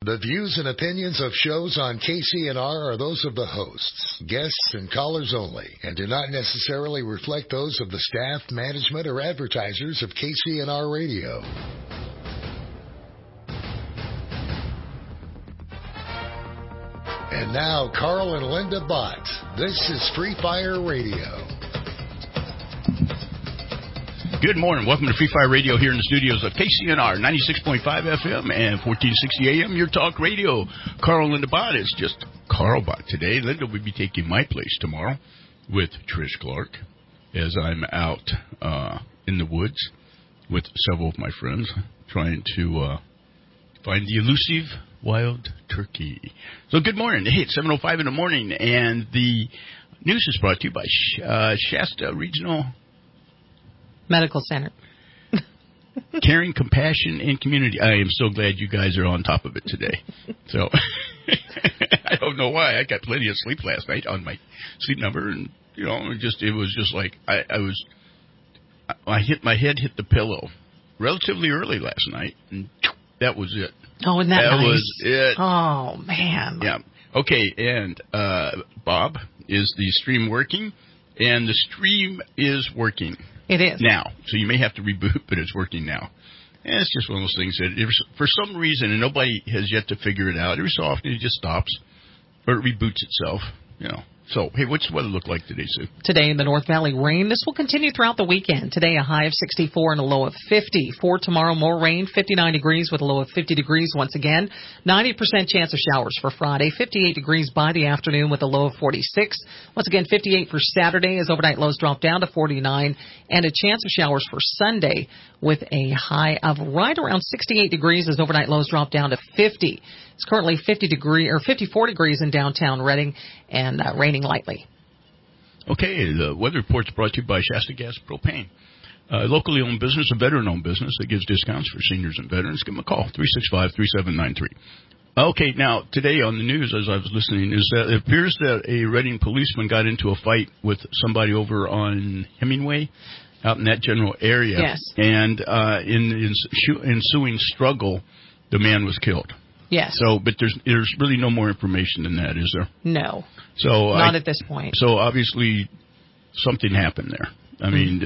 The views and opinions of shows on KCNR are those of the hosts, guests, and callers only, and do not necessarily reflect those of the staff, management, or advertisers of KCNR Radio. And now, Carl and Linda Bott. This is Free Fire Radio. Good morning. Welcome to Free Fire Radio here in the studios of KCNR 96.5 FM and 1460 AM, your talk radio. Carl and Linda Bott. It's just Carl Bott today. Linda will be taking my place tomorrow with Trish Clark as I'm out in the woods with several of my friends trying to find the elusive wild turkey. So good morning. Hey, it's 7:05 in the morning, and the news is brought to you by Shasta Regional Medical Center. Caring, compassion, and community. I am so glad you guys are on top of it today. So I don't know why. I got plenty of sleep last night on my sleep number, and it was just like my head hit the pillow relatively early last night, and that was it. Oh, isn't that nice? That was it. Oh, man. Yeah. Okay, and Bob, is the stream working? And the stream is working. It is. Now. So you may have to reboot, but it's working now. And it's just one of those things that for some reason, and nobody has yet to figure it out, every so often it just stops or it reboots itself, So, hey, what's the weather look like today, Sue? Today in the North Valley, rain. This will continue throughout the weekend. Today, a high of 64 and a low of 50. For tomorrow, more rain, 59 degrees with a low of 50 degrees once again. 90% chance of showers for Friday. 58 degrees by the afternoon with a low of 46. Once again, 58 for Saturday as overnight lows drop down to 49. And a chance of showers for Sunday with a high of right around 68 degrees as overnight lows drop down to 50. It's currently 54 degrees in downtown Reading and raining lightly. Okay, the weather report's brought to you by Shasta Gas Propane. Locally owned business, a veteran-owned business that gives discounts for seniors and veterans. Give them a call, 365-3793. Okay, now, today on the news, as I was listening, is that it appears that a Reading policeman got into a fight with somebody over on Hemingway, out in that general area. Yes. And in the ensuing struggle, the man was killed. Yes. So, but there's really no more information than that, is there? No. So not at this point. So obviously, something happened there. I mean,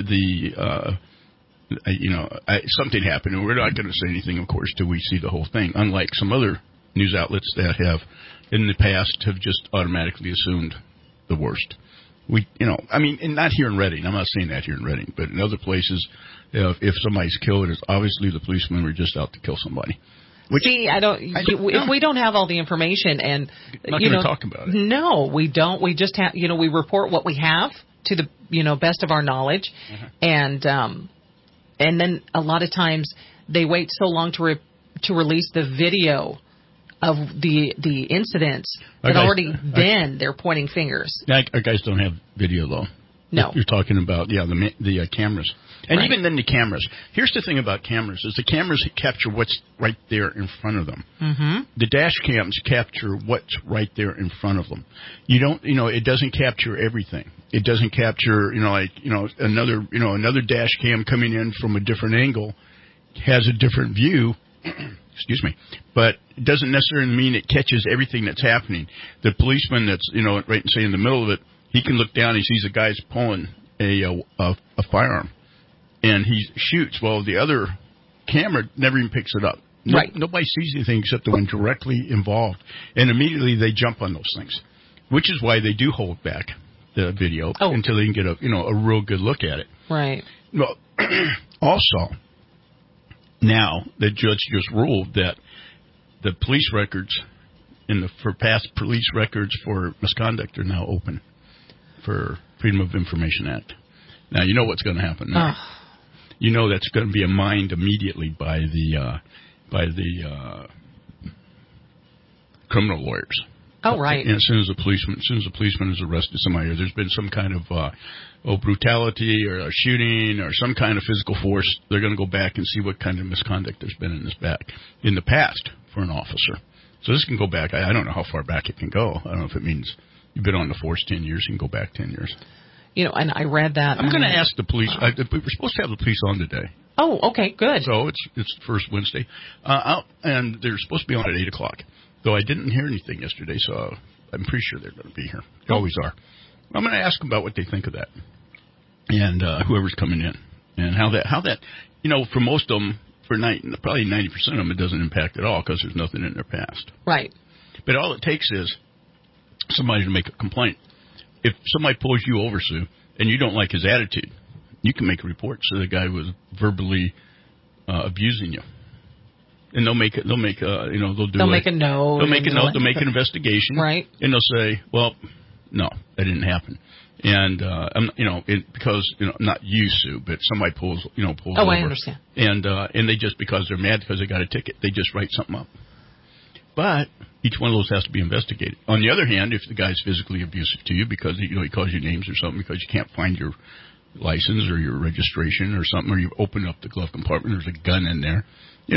something happened, and we're not going to say anything, of course, till we see the whole thing. Unlike some other news outlets that have, in the past, have just automatically assumed the worst. And not here in Reading. I'm not saying that here in Reading, but in other places, if somebody's killed, it's obviously the policemen were just out to kill somebody. If we don't have all the information, and not going to talk about it. No, we don't. We just have, we report what we have to the, best of our knowledge, and then a lot of times they wait so long to release the video of the incidents that they're pointing fingers. Our guys don't have video though. No, you're talking about the cameras. And right. Even then the cameras. Here's the thing about cameras, is the cameras capture what's right there in front of them. Mm-hmm. The dash cams capture what's right there in front of them. You don't, it doesn't capture everything. It doesn't capture, another dash cam coming in from a different angle has a different view. Excuse me. But it doesn't necessarily mean it catches everything that's happening. The policeman that's, right in the middle of it, he can look down and he sees a guy's pulling a firearm. And he shoots. Well, the other camera never even picks it up. Right. Nobody sees anything except the one directly involved. And immediately they jump on those things, which is why they do hold back the video until they can get a real good look at it. Right. Well, also, now the judge just ruled that the police records for past police records for misconduct are now open for Freedom of Information Act. Now, you know what's going to happen there. That's going to be mined immediately by the criminal lawyers. Oh, right. And as soon as the policeman has arrested somebody, or there's been some kind of brutality or a shooting or some kind of physical force, they're going to go back and see what kind of misconduct there's been in the past for an officer. So this can go back. I don't know how far back it can go. I don't know if it means you've been on the force 10 years, you can go back 10 years. And I read that. I'm going to ask the police. We were supposed to have the police on today. Oh, okay, good. So it's the first Wednesday. And they're supposed to be on at 8 o'clock. Though I didn't hear anything yesterday, so I'm pretty sure they're going to be here. They always are. I'm going to ask them about what they think of that. And whoever's coming in. And how that, for most of them, probably 90% of them, it doesn't impact at all because there's nothing in their past. Right. But all it takes is somebody to make a complaint. If somebody pulls you over, Sue, and you don't like his attitude, you can make a report. So the guy was verbally abusing you, and they'll make a note. They'll make an investigation, right? And they'll say, well, no, that didn't happen. And because not you, Sue, but somebody pulls over. Oh, I understand. And they just, because they're mad because they got a ticket, they just write something up. But each one of those has to be investigated. On the other hand, if the guy's physically abusive to you because he calls you names or something because you can't find your license or your registration or something, or you open up the glove compartment, there's a gun in there,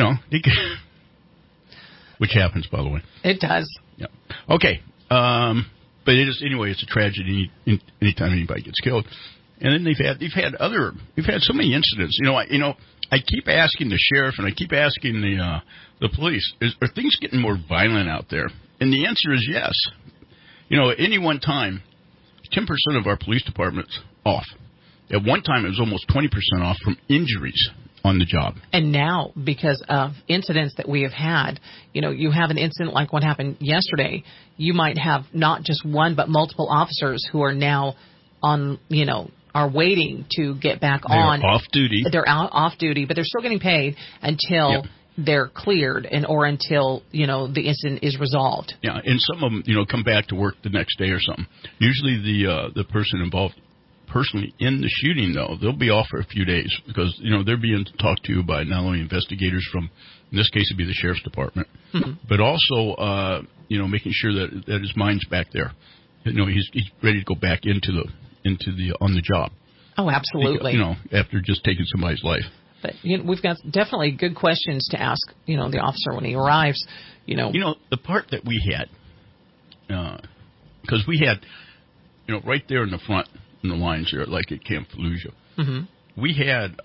which happens, by the way. It does. Yeah. Okay. But it's a tragedy anytime anybody gets killed. And then they've had so many incidents. I keep asking the sheriff and I keep asking the police, are things getting more violent out there? And the answer is yes. At any one time, 10% of our police department's off. At one time, it was almost 20% off from injuries on the job. And now, because of incidents that we have had, you have an incident like what happened yesterday, you might have not just one but multiple officers who are now on, are waiting to get back on. They're off duty. They're off duty, but they're still getting paid until they're cleared or until, the incident is resolved. Yeah, and some of them, come back to work the next day or something. Usually the person involved personally in the shooting, though, they'll be off for a few days because, they're being talked to by not only investigators from, in this case, it'd be the sheriff's department, but also, making sure that his mind's back there. He's ready to go back into the on the job. Oh, absolutely. After just taking somebody's life. But we've got definitely good questions to ask, the officer when he arrives. The part that we had, because we had, right there in the front in the lines there, like at Camp Fallujah, we had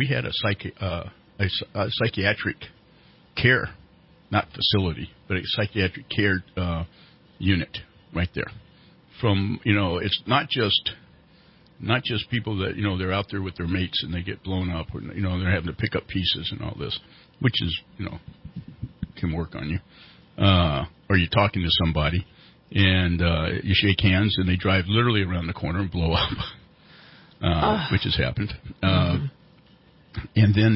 a psychiatric care, not facility, but a psychiatric care unit right there. From it's not just people that they're out there with their mates and they get blown up, or they're having to pick up pieces and all this, which is can work on you, or you're talking to somebody and you shake hands and they drive literally around the corner and blow up, which has happened. And then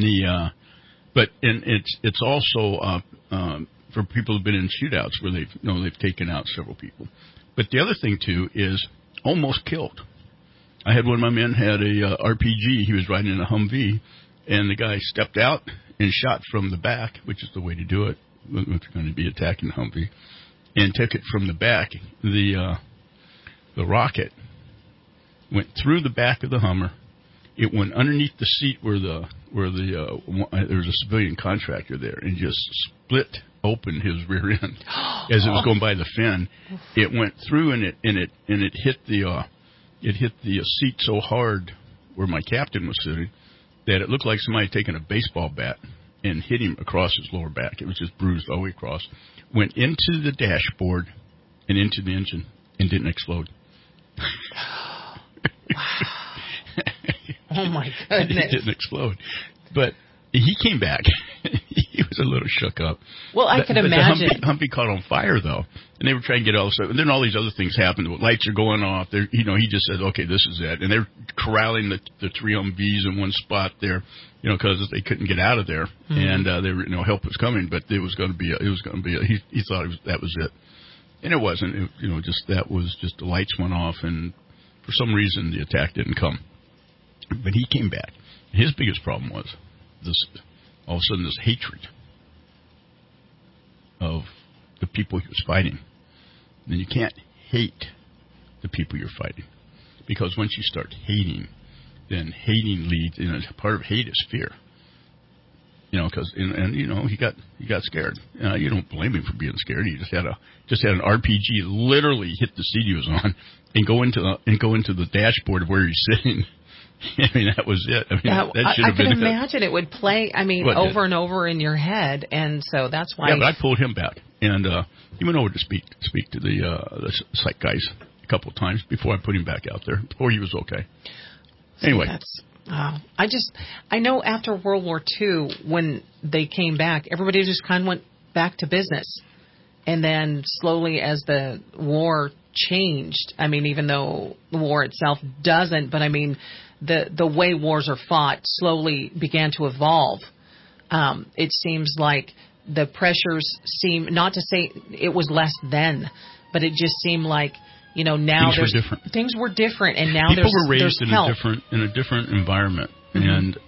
it's also for people who've been in shootouts where they've taken out several people. But the other thing too is almost killed. I had one of my men had a RPG. He was riding in a Humvee, and the guy stepped out and shot from the back, which is the way to do it if you're going to be attacking the Humvee, and took it from the back. The rocket went through the back of the Hummer. It went underneath the seat where there was a civilian contractor there, and just split open his rear end as it was going by the fin. It went through and it hit the seat so hard where my captain was sitting that it looked like somebody had taken a baseball bat and hit him across his lower back. It was just bruised all the way across. Went into the dashboard and into the engine and didn't explode. Oh, my goodness. It didn't explode. But he came back. He was a little shook up. Well, I can imagine. The Humvee caught on fire, though, and they were trying to get all this stuff. And then all these other things happened. The lights are going off. He just said, okay, this is it. And they're corralling the three Humvees in one spot there, because they couldn't get out of there. And they were, help was coming, but it was going to be he thought that was it. And it wasn't. That was just the lights went off, and for some reason the attack didn't come. But he came back. His biggest problem was all of a sudden this hatred of the people he was fighting. And you can't hate the people you're fighting, because once you start hating, then hating leads. Part of hate is fear. Because he got scared. You don't blame him for being scared. He just had an RPG literally hit the seat he was on and go into the dashboard of where he's sitting I mean, that was it. I mean, that should have been I can imagine it would play, over and over in your head, and so that's why. Yeah, but I pulled him back, and he went over to speak to the psych guys a couple of times before I put him back out there, before he was okay. Anyway. I know after World War II, when they came back, everybody just kind of went back to business. And then slowly as the war changed, even though the war itself doesn't, but the way wars are fought slowly began to evolve. It seems like the pressures seem, not to say it was less then, but it just seemed like, now things were different, and now people were raised in a different environment, and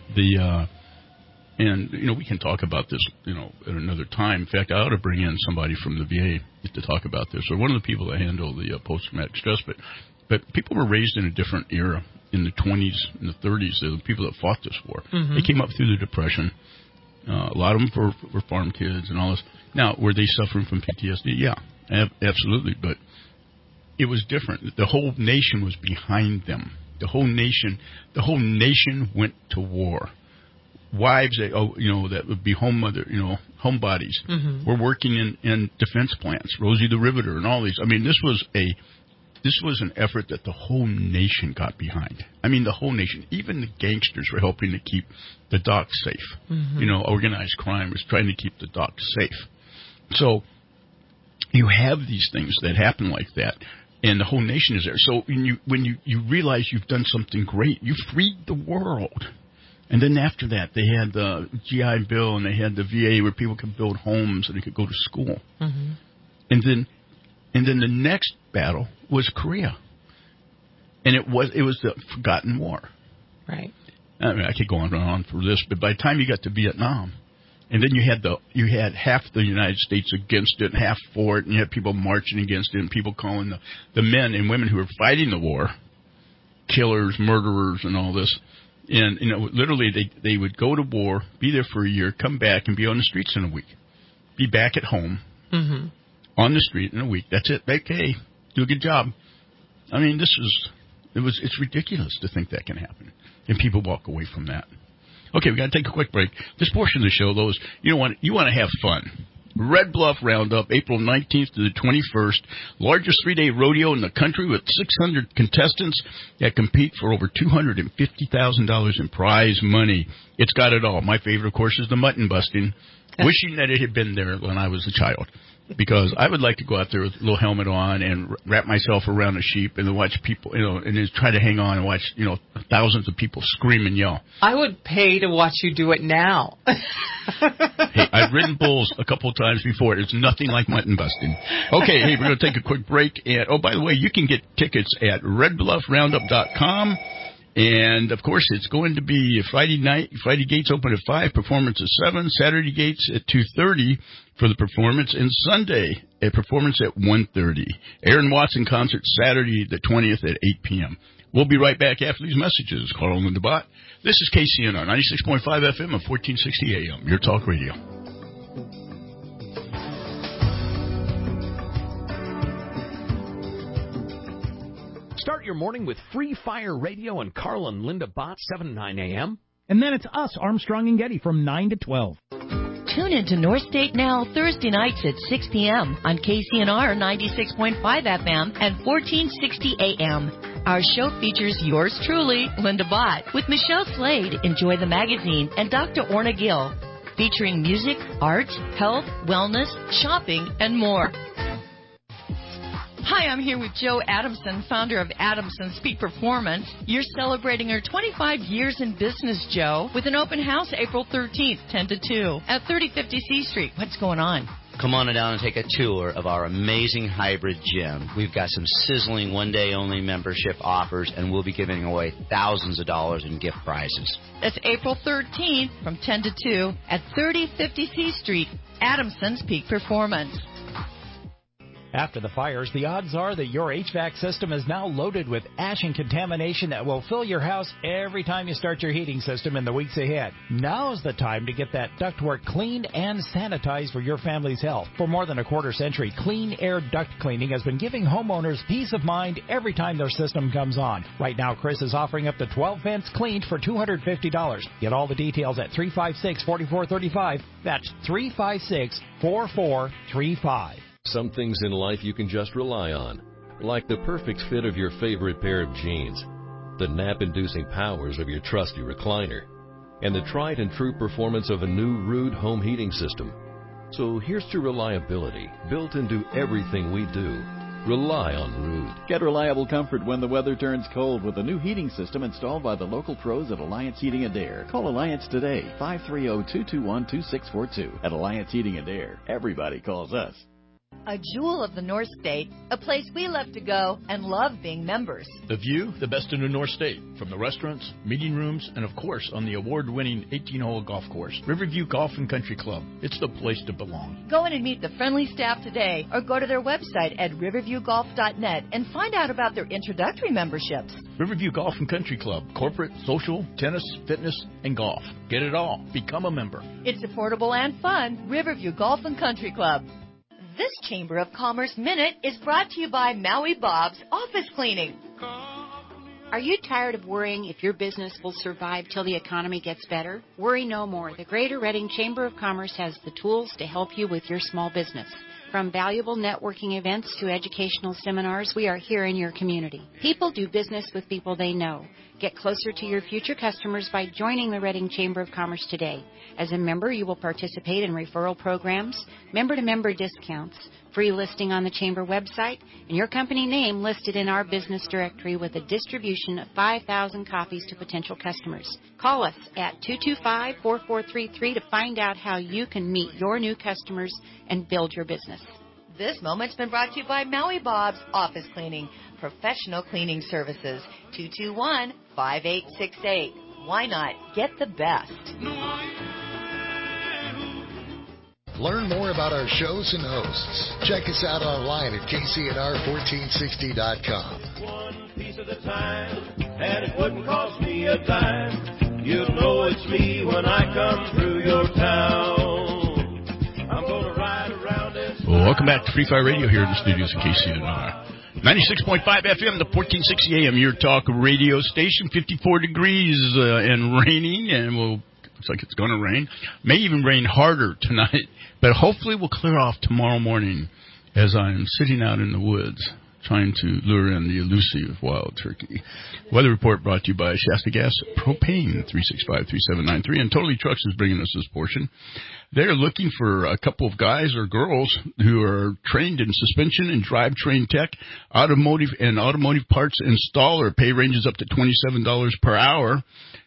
we can talk about this, at another time. In fact, I ought to bring in somebody from the VA to talk about this, or one of the people that handle the post-traumatic stress. But people were raised in a different era in the 20s and the 30s. The people that fought this war, they came up through the Depression. A lot of them were farm kids and all this. Now, were they suffering from PTSD? Yeah, absolutely, but it was different. The whole nation was behind them. The whole nation went to war. Wives, that would be homebodies, were working in defense plants. Rosie the Riveter and all these. This was an effort that the whole nation got behind. The whole nation. Even the gangsters were helping to keep the docks safe. Organized crime was trying to keep the docks safe. So you have these things that happen like that. And the whole nation is there. So when you realize you've done something great, you freed the world. And then after that, they had the GI Bill and they had the VA where people could build homes and they could go to school. And then the next battle was Korea, and it was the forgotten war. Right. I could go on and on for this, but by the time you got to Vietnam, and then you had half the United States against it, and half for it, and you had people marching against it, and people calling the men and women who were fighting the war killers, murderers, and all this. And literally they would go to war, be there for a year, come back, and be on the streets in a week. Be back at home on the street in a week. That's it. Okay, do a good job. It's ridiculous to think that can happen, and people walk away from that. Okay, we got to take a quick break. This portion of the show, though, is you want to have fun. Red Bluff Roundup, April 19th to the 21st, largest three-day rodeo in the country with 600 contestants that compete for over $250,000 in prize money. It's got it all. My favorite, of course, is the mutton busting. Wishing that it had been there when I was a child, because I would like to go out there with a little helmet on and wrap myself around a sheep and then watch people, and just try to hang on and watch, thousands of people scream and yell. I would pay to watch you do it now. Hey, I've ridden bulls a couple of times before. It's nothing like mutton busting. Okay, hey, we're going to take a quick break. And, by the way, you can get tickets at redbluffroundup.com. And, of course, it's going to be Friday night. Friday gates open at 5, performance at 7. Saturday gates at 2:30 for the performance. And Sunday, a performance at 1:30. Aaron Watson concert Saturday the 20th at 8 p.m. We'll be right back after these messages. Carl and Linda Bott. This is KCNR, 96.5 FM and 1460 AM, your talk radio. Start your morning with Free Fire Radio and Carl and Linda Bott, 7 to 9 a.m. And then it's us, Armstrong and Getty, from 9 to 12. Tune in to North State Now Thursday nights at 6 p.m. on KCNR 96.5 FM and 1460 AM. Our show features yours truly, Linda Bott, with Michelle Slade, Enjoy the Magazine, and Dr. Orna Gill, featuring music, art, health, wellness, shopping, and more. Hi, I'm here with Jo Adamson, founder of Adamson's Peak Performance. You're celebrating her 25 years in business, Jo, with an open house April 13th, 10 to 2, at 3050 C Street. What's going on? Come on down and take a tour of our amazing hybrid gym. We've got some sizzling one-day-only membership offers, and we'll be giving away thousands of dollars in gift prizes. That's April 13th from 10 to 2 at 3050 C Street, Adamson's Peak Performance. After the fires, the odds are that your HVAC system is now loaded with ash and contamination that will fill your house every time you start your heating system in the weeks ahead. Now's the time to get that ductwork cleaned and sanitized for your family's health. For more than a quarter century, Clean Air Duct Cleaning has been giving homeowners peace of mind every time their system comes on. Right now, Chris is offering up to 12 vents cleaned for $250. Get all the details at 356-4435. That's 356-4435. Some things in life you can just rely on, like the perfect fit of your favorite pair of jeans, the nap-inducing powers of your trusty recliner, and the tried and true performance of a new Ruud home heating system. So here's to reliability built into everything we do. Rely on Ruud. Get reliable comfort when the weather turns cold with a new heating system installed by the local pros at Alliance Heating and Air. Call Alliance today, 530-221-2642. At Alliance Heating and Air, everybody calls us. A jewel of the North State, a place we love to go and love being members. The view, the best in the North State, from the restaurants, meeting rooms, and of course on the award-winning 18-hole golf course, Riverview Golf and Country Club. It's the place to belong. Go in and meet the friendly staff today or go to their website at riverviewgolf.net and find out about their introductory memberships. Riverview Golf and Country Club, corporate, social, tennis, fitness, and golf. Get it all. Become a member. It's affordable and fun. Riverview Golf and Country Club. This Chamber of Commerce Minute is brought to you by Maui Bob's Office Cleaning. Are you tired of worrying if your business will survive till the economy gets better? Worry no more. The Greater Reading Chamber of Commerce has the tools to help you with your small business. From valuable networking events to educational seminars, we are here in your community. People do business with people they know. Get closer to your future customers by joining the Reading Chamber of Commerce today. As a member, you will participate in referral programs, member-to-member discounts, free listing on the Chamber website, and your company name listed in our business directory with a distribution of 5,000 copies to potential customers. Call us at 225-4433 to find out how you can meet your new customers and build your business. This moment's been brought to you by Maui Bob's Office Cleaning, professional cleaning services, 221-5868. Why not get the best? Learn more about our shows and hosts. Check us out online at kcnr1460.com. One piece at a time, and it wouldn't cost me a dime. You'll know it's me when I come through your town. I'm gonna ride around and... Well, welcome back to Free Fire Radio here in the studios of KCNR. 96.5 FM, the 1460 AM, your talk radio station, 54 degrees and raining, and looks like it's going to rain. May even rain harder tonight, but hopefully we'll clear off tomorrow morning as I'm sitting out in the woods trying to lure in the elusive wild turkey. Weather report brought to you by Shasta Gas Propane, 365-3793, and Totally Trucks is bringing us this portion. They're looking for a couple of guys or girls who are trained in suspension and drivetrain tech, automotive parts installer. Pay ranges up to $27 per hour.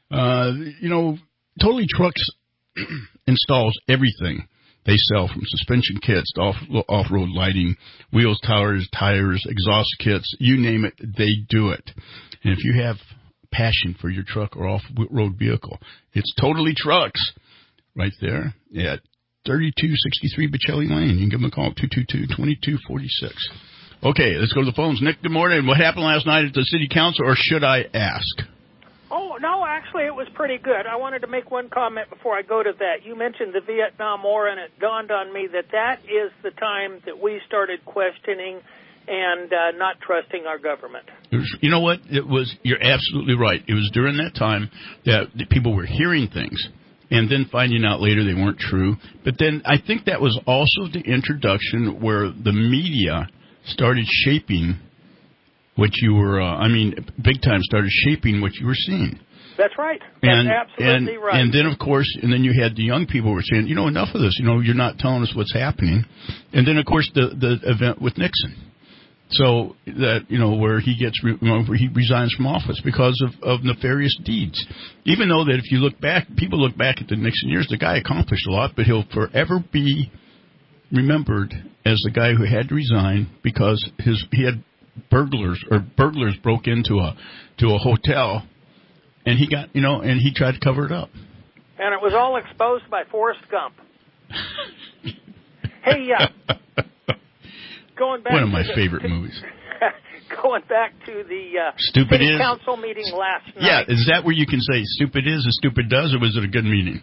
Totally Trucks installs everything. They sell from suspension kits to off-road lighting, wheels, tires, exhaust kits, you name it, they do it. And if you have passion for your truck or off-road vehicle, it's Totally Trucks right there at 3263 Bocelli Lane. You can give them a call, 222-2246. Okay, let's go to the phones. Nick, good morning. What happened last night at the city council, or should I ask? Oh, no, actually, it was pretty good. I wanted to make one comment before I go to that. You mentioned the Vietnam War, and it dawned on me that is the time that we started questioning and not trusting our government. You know what? You're absolutely right. It was during that time that people were hearing things and then finding out later they weren't true. But then I think that was also the introduction where the media started shaping what you were, big time started shaping what you were seeing. That's right. That's absolutely right. And then, of course, you had the young people who were saying, enough of this. You're not telling us what's happening. And then, of course, the event with Nixon. So that, where he where he resigns from office because of nefarious deeds. Even though that if you look back, people look back at the Nixon years, the guy accomplished a lot, but he'll forever be remembered as the guy who had to resign because he had burglars broke into a hotel, and he got and he tried to cover it up. And it was all exposed by Forrest Gump. Hey, going back One of my to favorite movies. Going back to the Stupid city is council meeting last night. Yeah, is that where you can say stupid is and stupid does, or was it a good meeting?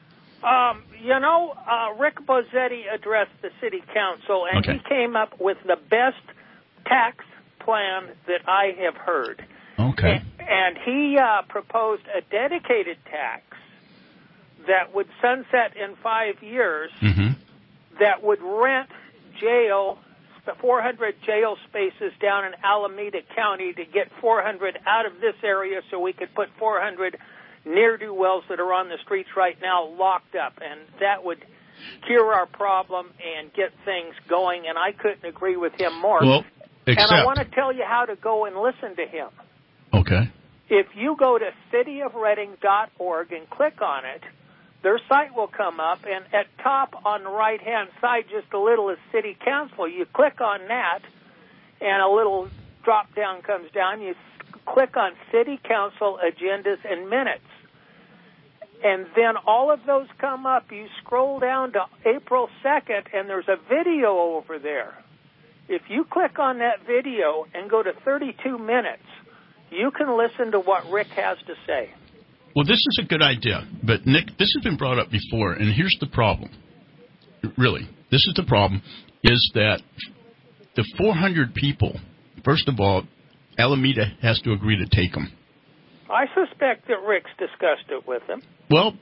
Rick Bozzetti addressed the city council, and Okay. he came up with the best tax plan that I have heard. Okay. And he proposed a dedicated tax that would sunset in 5 years, that would rent 400 jail spaces down in Alameda County to get 400 out of this area so we could put 400 ne'er-do-wells that are on the streets right now locked up. And that would cure our problem and get things going, and I couldn't agree with him more. Well, and I want to tell you how to go and listen to him. Okay. If you go to cityofreading.org and click on it, their site will come up, and at top on the right-hand side, just a little, is City Council. You click on that, and a little drop-down comes down. You click on City Council agendas and minutes. And then all of those come up. You scroll down to April 2nd, and there's a video over there. If you click on that video and go to 32 minutes, you can listen to what Rick has to say. Well, this is a good idea, but Nick, this has been brought up before, and here's the problem. Really, this is the problem, is that the 400 people, first of all, Alameda has to agree to take them. I suspect that Rick's discussed it with him. Well,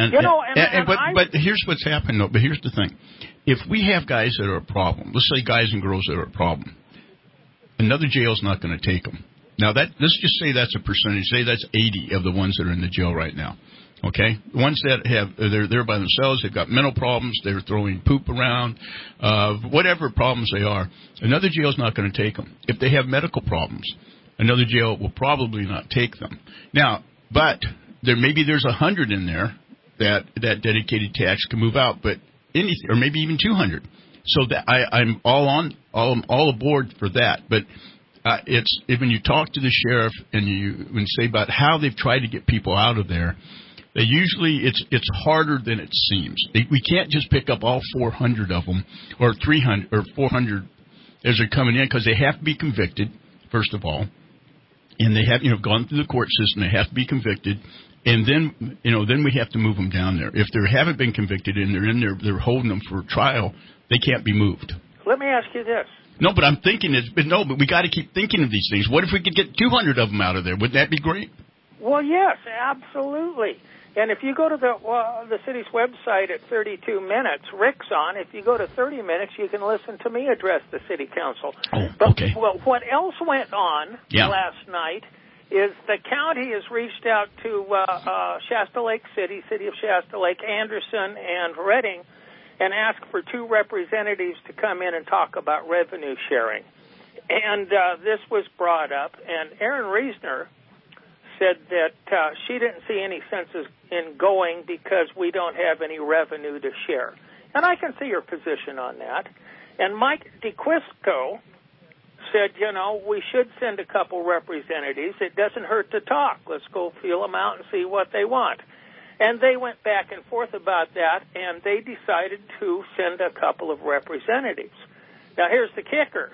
but I, here's what's happened, though. But here's the thing. If we have guys that are a problem, let's say guys and girls that are a problem, another jail's not going to take them. Now, let's just say that's a percentage. Say that's 80 of the ones that are in the jail right now. Okay? The ones that they're there by themselves, they've got mental problems, they're throwing poop around, whatever problems they are, another jail's not going to take them. If they have medical problems, another jail will probably not take them. Now, but there's 100 in there that dedicated tax can move out, but anything, or maybe even 200. So that I'm all aboard for that. But when you talk to the sheriff and you say about how they've tried to get people out of there, they usually it's harder than it seems. We can't just pick up all 400 of them or 300 or 400 as they're coming in, because they have to be convicted first of all, and they have gone through the court system. They have to be convicted, and then we have to move them down there. If they haven't been convicted and they're in there, they're holding them for trial, they can't be moved. Let me ask you this. No, but I'm thinking but we got to keep thinking of these things. What if we could get 200 of them out of there? Wouldn't that be great? Well, yes, absolutely. And if you go to the city's website at 32 minutes, Rick's on. If you go to 30 minutes, you can listen to me address the city council. Oh, but, okay. Well, what else went on last night is the county has reached out to Shasta Lake City of Shasta Lake, Anderson, and Reading, and asked for 2 representatives to come in and talk about revenue sharing. And this was brought up, and Erin Reisner said that she didn't see any sense in going because we don't have any revenue to share. And I can see her position on that. And Mike DeQuisco said, we should send a couple representatives. It doesn't hurt to talk. Let's go feel them out and see what they want. And they went back and forth about that, and they decided to send a couple of representatives. Now, here's the kicker.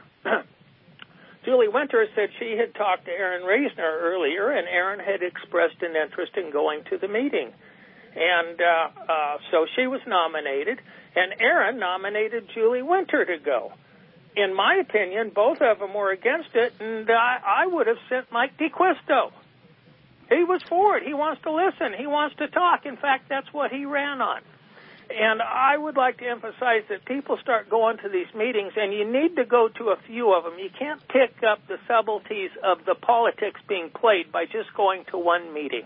Julie Winter said she had talked to Erin Reisner earlier, and Erin had expressed an interest in going to the meeting. And so she was nominated, and Erin nominated Julie Winter to go. In my opinion, both of them were against it, and I would have sent Mike DeQuisto. He was for it. He wants to listen. He wants to talk. In fact, that's what he ran on. And I would like to emphasize that people start going to these meetings, and you need to go to a few of them. You can't pick up the subtleties of the politics being played by just going to one meeting.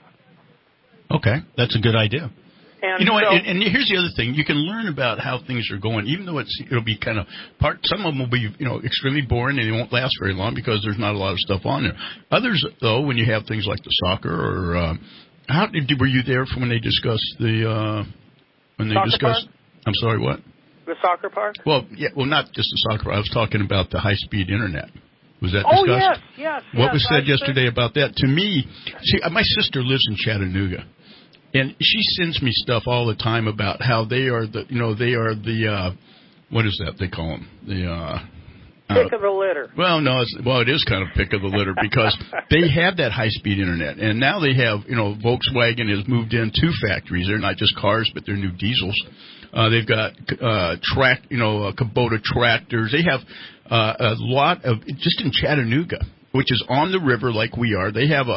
Okay, that's a good idea. And and here's the other thing. You can learn about how things are going, even though it'll be kind of some of them will be, extremely boring and they won't last very long because there's not a lot of stuff on there. Others, though, when you have things like the soccer or were you there for when they discussed the park? I'm sorry, what? The soccer park? Well, not just the soccer park. I was talking about the high-speed internet. Was that discussed? Oh, yes. What was said yesterday about that? To me, my sister lives in Chattanooga. And she sends me stuff all the time about how they are the what is that they call them? Pick of the litter. Well, no, it is kind of pick of the litter because they have that high-speed internet, and now they have, Volkswagen has moved in 2 factories. They're not just cars, but they're new diesels. They've got Kubota tractors. They have a lot of just in Chattanooga, which is on the river like we are. They have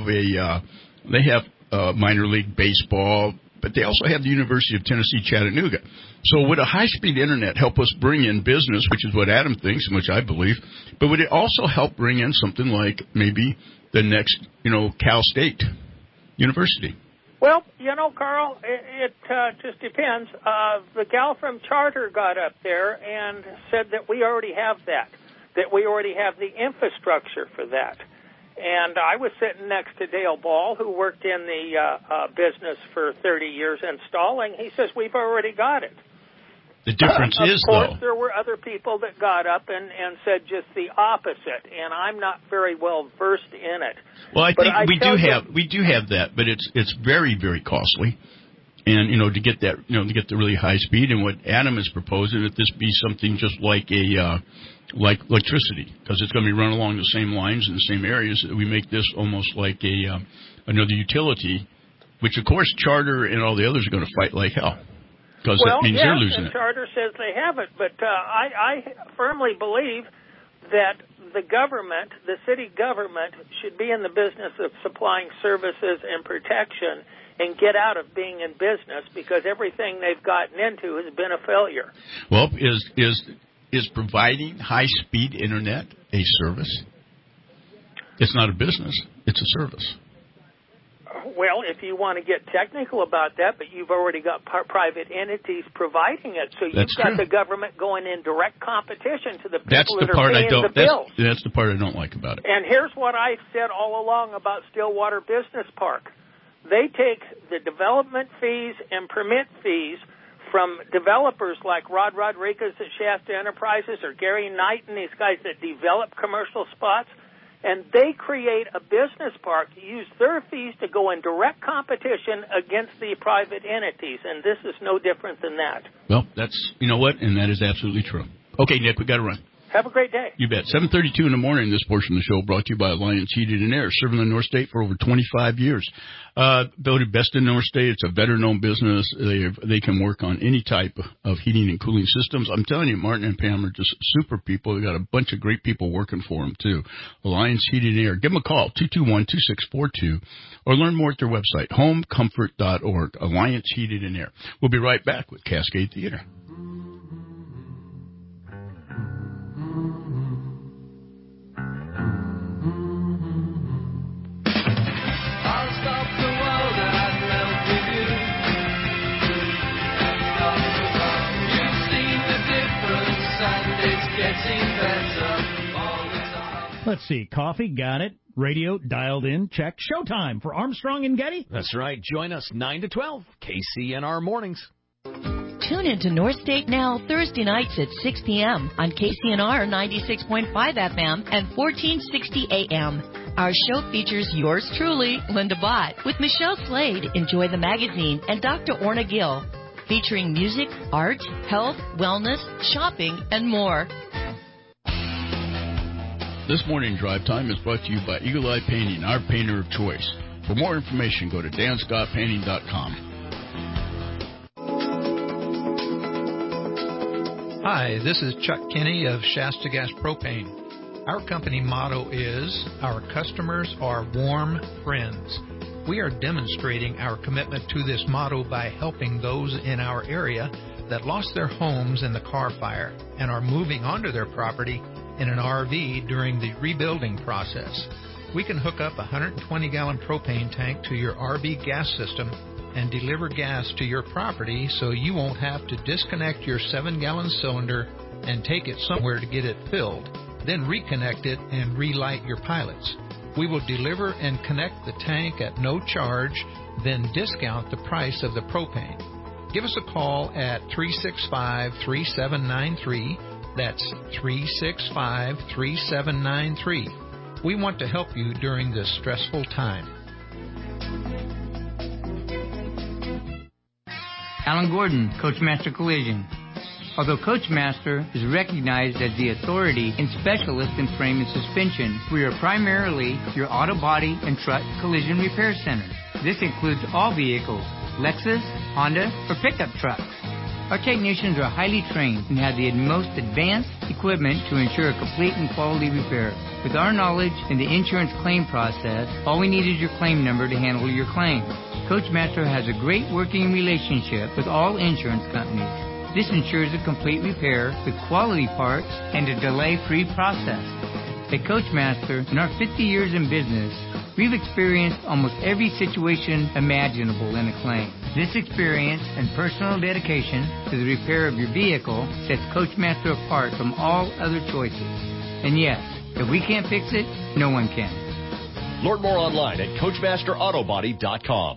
minor league baseball, but they also have the University of Tennessee Chattanooga. So would a high-speed internet help us bring in business, which is what Adam thinks and which I believe, but would it also help bring in something like maybe the next, Cal State University? Well, Carl, it just depends. The gal from Charter got up there and said that we already have that we already have the infrastructure for that. And I was sitting next to Dale Ball, who worked in the business for 30 years installing. He says, we've already got it. The difference is, though... Of course, there were other people that got up and said just the opposite, and I'm not very well versed in it. Well, I think we do have that, but it's very, very costly. And, to get that, to get the really high speed, and what Adam is proposing, that this be something just like like electricity, because it's going to be run along the same lines in the same areas. We make this almost like another utility, which, of course, Charter and all the others are going to fight like hell. Because that means they're losing it. Charter says they have it, but I firmly believe that the government, the city government, should be in the business of supplying services and protection and get out of being in business, because everything they've gotten into has been a failure. Well, is providing high-speed internet a service? It's not a business. It's a service. Well, if you want to get technical about that, but you've already got private entities providing it, so you've got the government going in direct competition to the people that are paying the bills. That's the part I don't like about it. And here's what I've said all along about Stillwater Business Park. They take the development fees and permit fees from developers like Rod Rodriguez at Shasta Enterprises or Gary Knight and these guys that develop commercial spots, and they create a business park, use their fees to go in direct competition against the private entities, and this is no different than that. Well, and that is absolutely true. Okay, Nick, we got to run. Have a great day. You bet. 7:32 in the morning. This portion of the show brought to you by Alliance Heating and Air, serving the North State for over 25 years. Voted best in North State. It's a veteran-owned business. They can work on any type of heating and cooling systems. I'm telling you, Martin and Pam are just super people. They got a bunch of great people working for them too. Alliance Heating and Air. Give them a call, 221-2642, or learn more at their website, homecomfort.org. Alliance Heating and Air. We'll be right back with Cascade Theater. Let's see. Coffee, got it. Radio, dialed in, check. Showtime for Armstrong and Getty. That's right. Join us 9 to 12, KCNR Mornings. Tune into North State Now Thursday nights at 6 p.m. on KCNR 96.5 FM and 1460 AM. Our show features yours truly, Linda Bott, with Michelle Slade, Enjoy the Magazine, and Dr. Orna Gill, featuring music, art, health, wellness, shopping, and more. This morning drive time is brought to you by Eagle Eye Painting, our painter of choice. For more information, go to danscottpainting.com. Hi, this is Chuck Kinney of Shasta Gas Propane. Our company motto is, our customers are warm friends. We are demonstrating our commitment to this motto by helping those in our area that lost their homes in the car fire and are moving onto their property in an RV during the rebuilding process. We can hook up a 120-gallon propane tank to your RV gas system and deliver gas to your property so you won't have to disconnect your 7-gallon cylinder and take it somewhere to get it filled, then reconnect it and relight your pilots. We will deliver and connect the tank at no charge, then discount the price of the propane. Give us a call at 365-3793. That's 365-3793. We want to help you during this stressful time. Alan Gordon, Coachmaster Collision. Although Coachmaster is recognized as the authority and specialist in frame and suspension, we are primarily your auto body and truck collision repair center. This includes all vehicles, Lexus, Honda, or pickup trucks. Our technicians are highly trained and have the most advanced equipment to ensure a complete and quality repair. With our knowledge in the insurance claim process, all we need is your claim number to handle your claim. Coachmaster has a great working relationship with all insurance companies. This ensures a complete repair with quality parts and a delay-free process. At Coachmaster, in our 50 years in business, we've experienced almost every situation imaginable in a claim. This experience and personal dedication to the repair of your vehicle sets Coachmaster apart from all other choices. And yes, if we can't fix it, no one can. Learn more online at CoachmasterAutobody.com.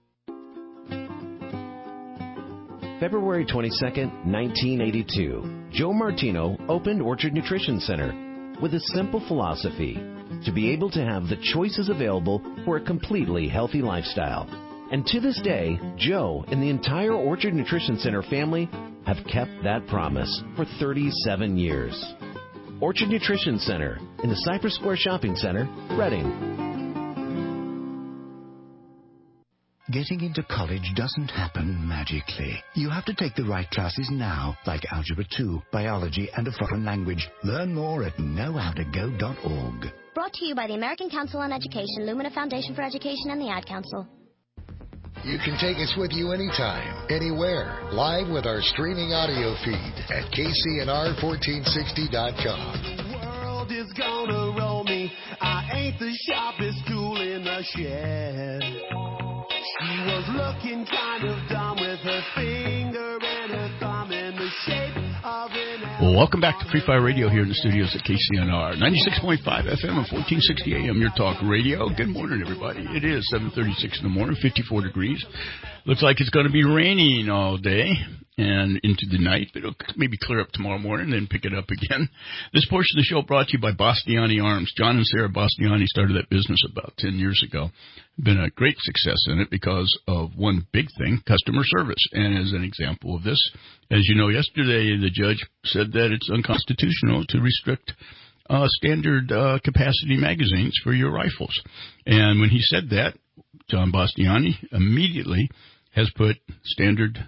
February 22nd, 1982, Joe Martino opened Orchard Nutrition Center with a simple philosophy: to be able to have the choices available for a completely healthy lifestyle. And to this day, Joe and the entire Orchard Nutrition Center family have kept that promise for 37 years. Orchard Nutrition Center in the Cypress Square Shopping Center, Reading. Getting into college doesn't happen magically. You have to take the right classes now, like Algebra 2, Biology, and a foreign language. Learn more at knowhowtogo.org. Brought to you by the American Council on Education, Lumina Foundation for Education, and the Ad Council. You can take us with you anytime, anywhere, live with our streaming audio feed at KCNR1460.com. The world is gonna roll me. I ain't the sharpest tool in the shed. She was looking kind of dumb with her finger and her thumb in the shape of an apple. Well, welcome back to Free Fire Radio here in the studios at KCNR. 96.5 FM and 1460 AM, your talk radio. Good morning, everybody. It is 7:36 in the morning, 54 degrees. Looks like it's going to be raining all day and into the night, but it'll maybe clear up tomorrow morning, then pick it up again. This portion of the show brought to you by Bastiani Arms. John and Sarah Bastiani started that business about 10 years ago. Been a great success in it because of one big thing, customer service. And as an example of this, as you know, yesterday the judge said that it's unconstitutional to restrict standard capacity magazines for your rifles. And when he said that, John Bastiani immediately has put standard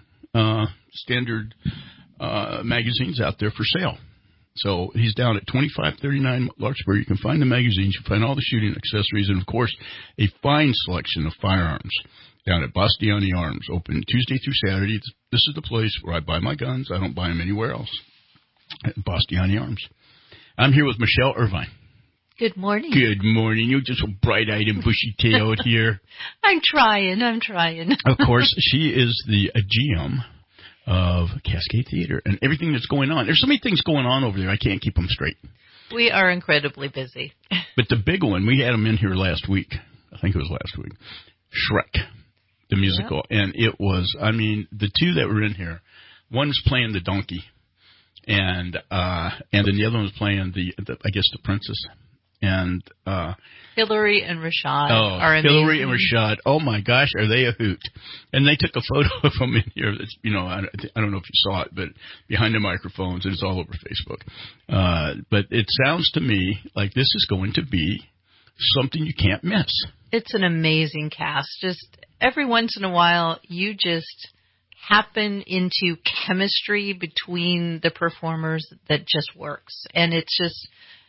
magazines out there for sale. So he's down at 2539 Larkspur. You can find the magazines. You can find all the shooting accessories and, of course, a fine selection of firearms down at Bastiani Arms, open Tuesday through Saturday. This is the place where I buy my guns. I don't buy them anywhere else, at Bastiani Arms. I'm here with Michelle Irvine. Good morning. Good morning. You're just so bright-eyed and bushy-tailed here. I'm trying. Of course, she is the GM of Cascade Theater and everything that's going on. There's so many things going on over there, I can't keep them straight. We are incredibly busy. But the big one, we had them in here last week. I think it was last week. Shrek, the musical. Yep. And it was, I mean, the two that were in here, one's playing the donkey, and then the other one was playing the princess. And Hillary and Rashad are amazing. Hillary and Rashad, oh my gosh, are they a hoot? And they took a photo of them in here. That's, I don't know if you saw it, but behind the microphones, and it's all over Facebook. But it sounds to me like this is going to be something you can't miss. It's an amazing cast. Just every once in a while, you just happen into chemistry between the performers that just works. And it's just...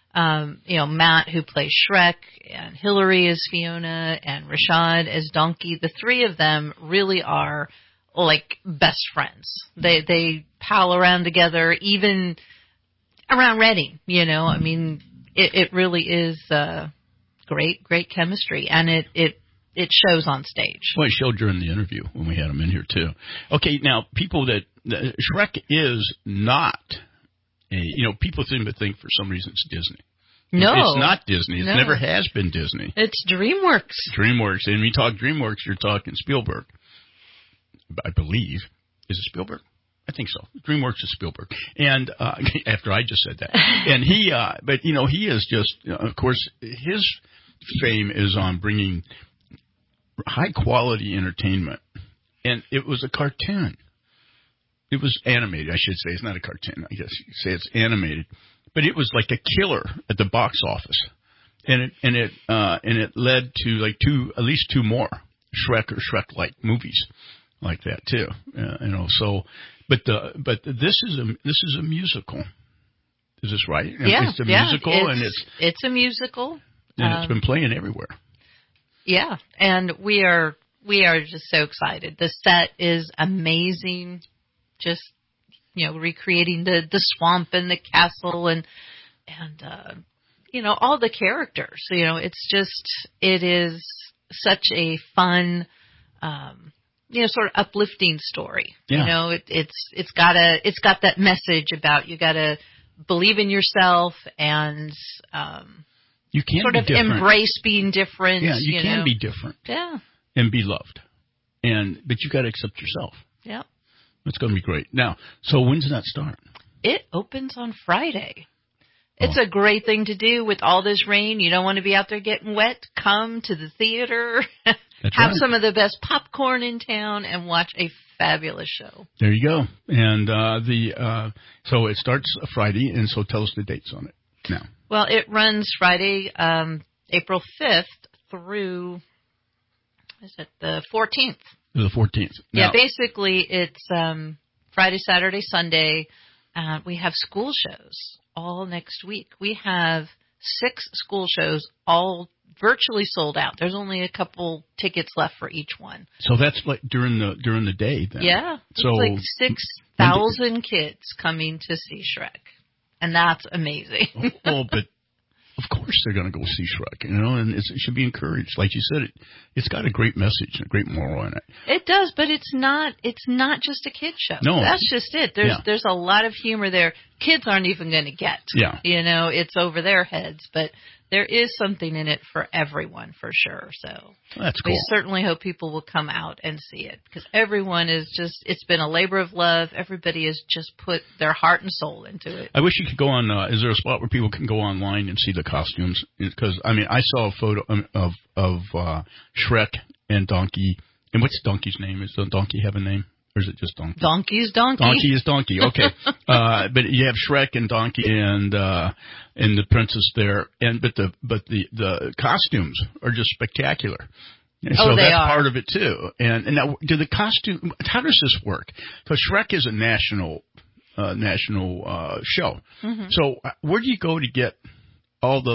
Matt, who plays Shrek, and Hillary as Fiona, and Rashad as Donkey. The three of them really are like best friends. They pal around together, even around Reading. I mean, it really is great chemistry, and it shows on stage. Well, it showed during the interview when we had them in here too. Okay, now people Shrek is not. People seem to think for some reason it's Disney. No. It's not Disney. It never has been Disney. It's DreamWorks. DreamWorks. And when you talk DreamWorks, you're talking Spielberg, I believe. Is it Spielberg? I think so. DreamWorks is Spielberg. And after I just said that. And he is just, of course, his fame is on bringing high-quality entertainment. And it was a cartoon. It was animated, I should say. It's not a cartoon. I guess you could say it's animated, but it was like a killer at the box office, and it led to like at least two more Shrek or Shrek-like movies like that too. So, but this is a musical. Is this right? Yeah, it's a musical, and it's a musical, and it's been playing everywhere. Yeah, and we are just so excited. The set is amazing. Just recreating the swamp and the castle and all the characters. It is such a fun, sort of uplifting story. Yeah. It's got that message about you got to believe in yourself and you can sort be of different. Embrace being different. Yeah, you can be different. Yeah, and be loved, but you got to accept yourself. Yeah. It's going to be great. Now, so when's that start? It opens on Friday. It's a great thing to do with all this rain. You don't want to be out there getting wet. Come to the theater, have some of the best popcorn in town, and watch a fabulous show. There you go. And so it starts Friday, and so tell us the dates on it now. Well, it runs Friday, April 5th through, the 14th. The 14th. Now, basically it's Friday, Saturday, Sunday. We have school shows all next week. We have 6 school shows, all virtually sold out. There's only a couple tickets left for each one. So that's like during the day then? Yeah. So it's like 6,000 kids coming to see Shrek. And that's amazing. But of course they're going to go see Shrek, and it should be encouraged. Like you said, it's got a great message and a great moral in it. It does, but it's not just a kid show. No. That's just it. There's a lot of humor there. Kids aren't even going to get. Yeah. It's over their heads, but there is something in it for everyone, for sure. So that's cool. We certainly hope people will come out and see it, because everyone it's been a labor of love. Everybody has just put their heart and soul into it. I wish you could go on, is there a spot where people can go online and see the costumes? Because, I saw a photo of Shrek and Donkey. And what's Donkey's name? Does Donkey have a name? Or is it just Donkey? Donkey's Donkey. Donkey is Donkey. Okay. But you have Shrek and Donkey and the princess there, but the costumes are just spectacular. And so they that's are. part of it too. And now, how does this work? Because Shrek is a national show. Mm-hmm. So where do you go to get all the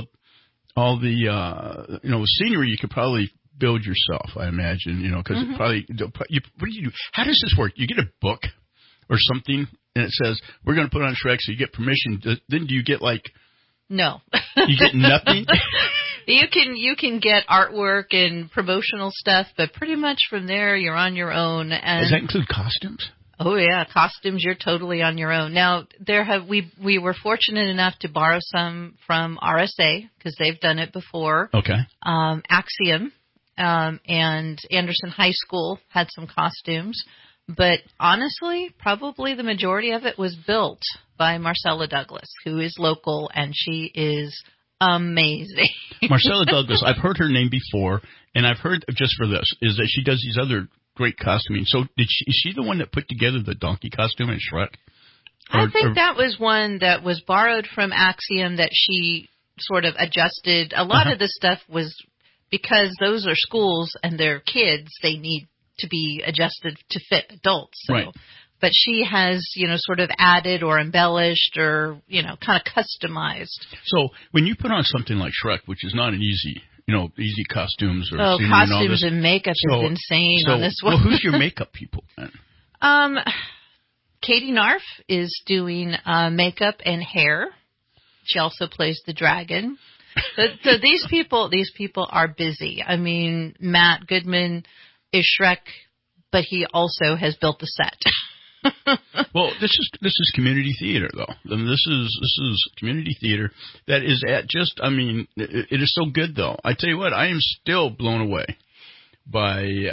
scenery? You could probably build yourself, I imagine, because Mm-hmm. what do you do? How does this work? You get a book or something, and it says, we're going to put on Shrek, so you get permission. Then do you get No. You get nothing? You can get artwork and promotional stuff, but pretty much from there, you're on your own. And does that include costumes? Oh yeah, costumes. You're totally on your own. Now we were fortunate enough to borrow some from RSA, because they've done it before. Okay. Axiom and Anderson High School had some costumes, but honestly, probably the majority of it was built by Marcella Douglas, who is local, and she is amazing. Marcella Douglas, I've heard her name before, and I've heard, just for this, is that she does these other great costuming. So is she the one that put together the donkey costume in Shrek? I think that was one that was borrowed from Axiom that she sort of adjusted. A lot of the stuff was because those are schools and they're kids, they need to be adjusted to fit adults. So. Right. But she has, sort of added or embellished or, kind of customized. So when you put on something like Shrek, which is not an easy costumes or scenery costumes and makeup is insane on this one. Well, who's your makeup people then? Katie Narf is doing makeup and hair. She also plays the dragon. So these people are busy. I mean, Matt Goodman is Shrek, but he also has built the set. Well, this is community theater, though. This is community theater that is at just. I mean, it is so good, though. I tell you what, I am still blown away by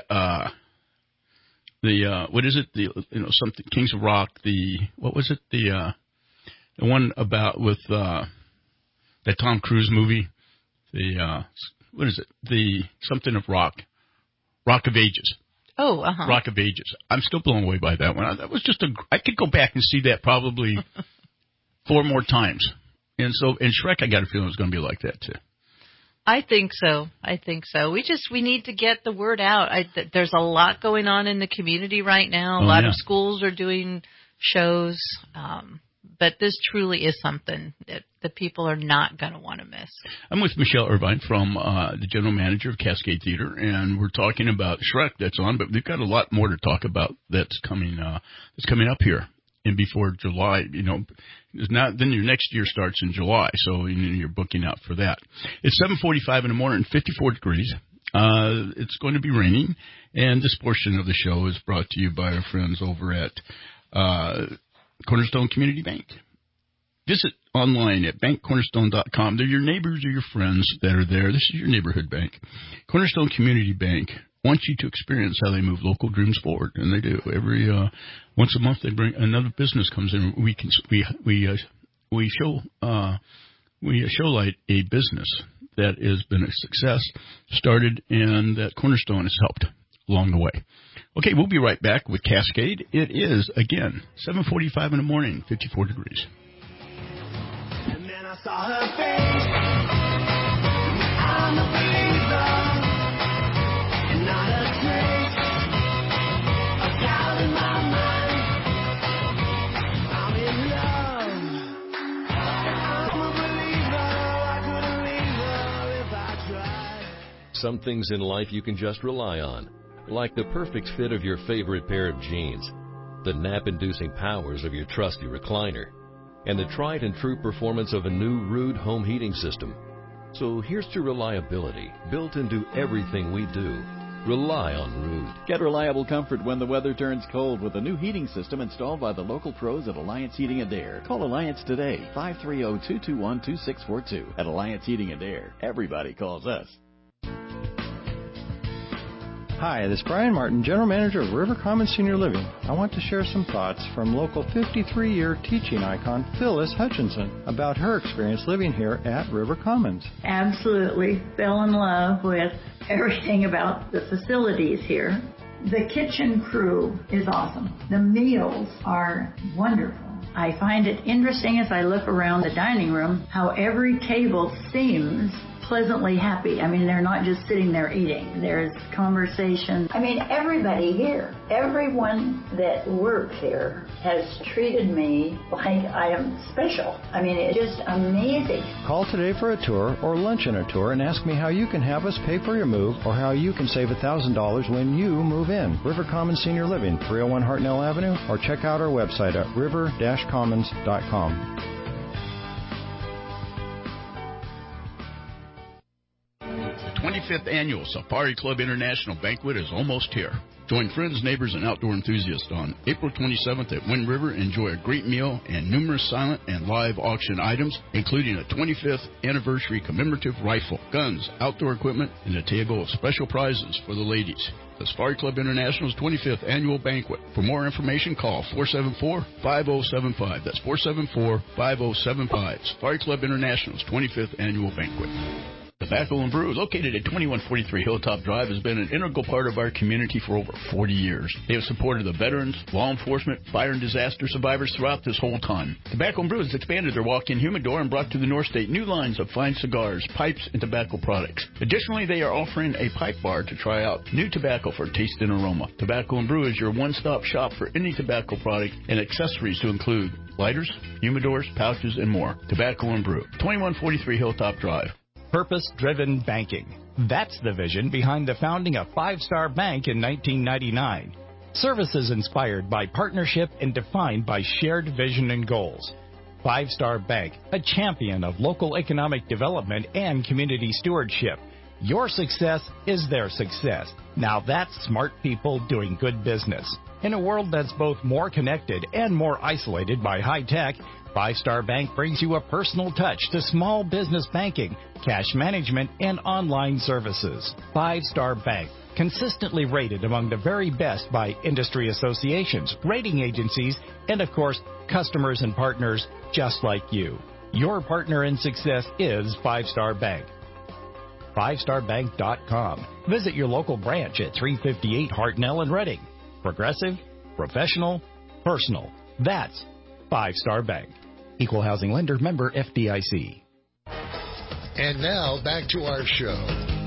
what is it? Something Kings of Rock. What was it? The one about with that Tom Cruise movie. What is it? The something of Rock of Ages. Oh, Rock of Ages. I'm still blown away by that one. That was just I could go back and see that probably 4 more times. And so in Shrek, I got a feeling it's going to be like that too. I think so. We need to get the word out. There's a lot going on in the community right now. A lot of schools are doing shows. But this truly is something that the people are not going to want to miss. I'm with Michelle Irvine from the general manager of Cascade Theater, and we're talking about Shrek that's on, but we've got a lot more to talk about that's coming up here. And before July, then your next year starts in July, so you're booking out for that. It's 7:45 in the morning, 54 degrees. It's going to be raining, and this portion of the show is brought to you by our friends over at Cornerstone Community Bank. Visit online at bankcornerstone.com. They're your neighbors or your friends that are there. This is your neighborhood bank. Cornerstone Community Bank wants you to experience how they move local dreams forward, and they do. Every once a month, they bring another business comes in. We showlight a business that has been a success, started, and that Cornerstone has helped along the way. Okay, we'll be right back with Cascade. It is, again, 7:45 in the morning, 54 degrees. And then I saw her face. I'm a believer. And not a trace of doubt in my mind. I'm in love. I'm a believer. I couldn't leave her if I tried. Some things in life you can just rely on, like the perfect fit of your favorite pair of jeans, the nap-inducing powers of your trusty recliner, and the tried-and-true performance of a new Ruud home heating system. So here's to reliability, built into everything we do. Rely on Ruud. Get reliable comfort when the weather turns cold with a new heating system installed by the local pros at Alliance Heating and Air. Call Alliance today, 530-221-2642. At Alliance Heating and Air, everybody calls us. Hi, this is Brian Martin, General Manager of River Commons Senior Living. I want to share some thoughts from local 53-year teaching icon Phyllis Hutchinson about her experience living here at River Commons. Absolutely fell in love with everything about the facilities here. The kitchen crew is awesome. The meals are wonderful. I find it interesting as I look around the dining room how every table seems pleasantly happy. I mean, they're not just sitting there eating. There's conversation. I mean, everybody here, everyone that works here has treated me like I am special. I mean, it's just amazing. Call today for a tour or lunch and a tour and ask me how you can have us pay for your move or how you can save $1,000 when you move in. River Commons Senior Living, 301 Hartnell Avenue, or check out our website at river-commons.com. The 25th Annual Safari Club International Banquet is almost here. Join friends, neighbors, and outdoor enthusiasts on April 27th at Wind River. Enjoy a great meal and numerous silent and live auction items, including a 25th anniversary commemorative rifle, guns, outdoor equipment, and a table of special prizes for the ladies. The Safari Club International's 25th Annual Banquet. For more information, call 474-5075. That's 474-5075. Safari Club International's 25th Annual Banquet. Tobacco and Brew, located at 2143 Hilltop Drive, has been an integral part of our community for over 40 years. They have supported the veterans, law enforcement, fire and disaster survivors throughout this whole time. Tobacco and Brew has expanded their walk-in humidor and brought to the North State new lines of fine cigars, pipes, and tobacco products. Additionally, they are offering a pipe bar to try out new tobacco for taste and aroma. Tobacco and Brew is your one-stop shop for any tobacco product and accessories to include lighters, humidors, pouches, and more. Tobacco and Brew, 2143 Hilltop Drive. Purpose-driven banking. That's the vision behind the founding of Five Star Bank in 1999. Services inspired by partnership and defined by shared vision and goals. Five Star Bank, a champion of local economic development and community stewardship. Your success is their success. Now that's smart people doing good business. In a world that's both more connected and more isolated by high tech, Five Star Bank brings you a personal touch to small business banking, cash management, and online services. Five Star Bank, consistently rated among the very best by industry associations, rating agencies, and of course, customers and partners just like you. Your partner in success is Five Star Bank. 5starbank.com. Visit your local branch at 358 Hartnell in Reading. Progressive, professional, personal. That's 5 Star Bank. Equal housing lender, member FDIC. And now back to our show.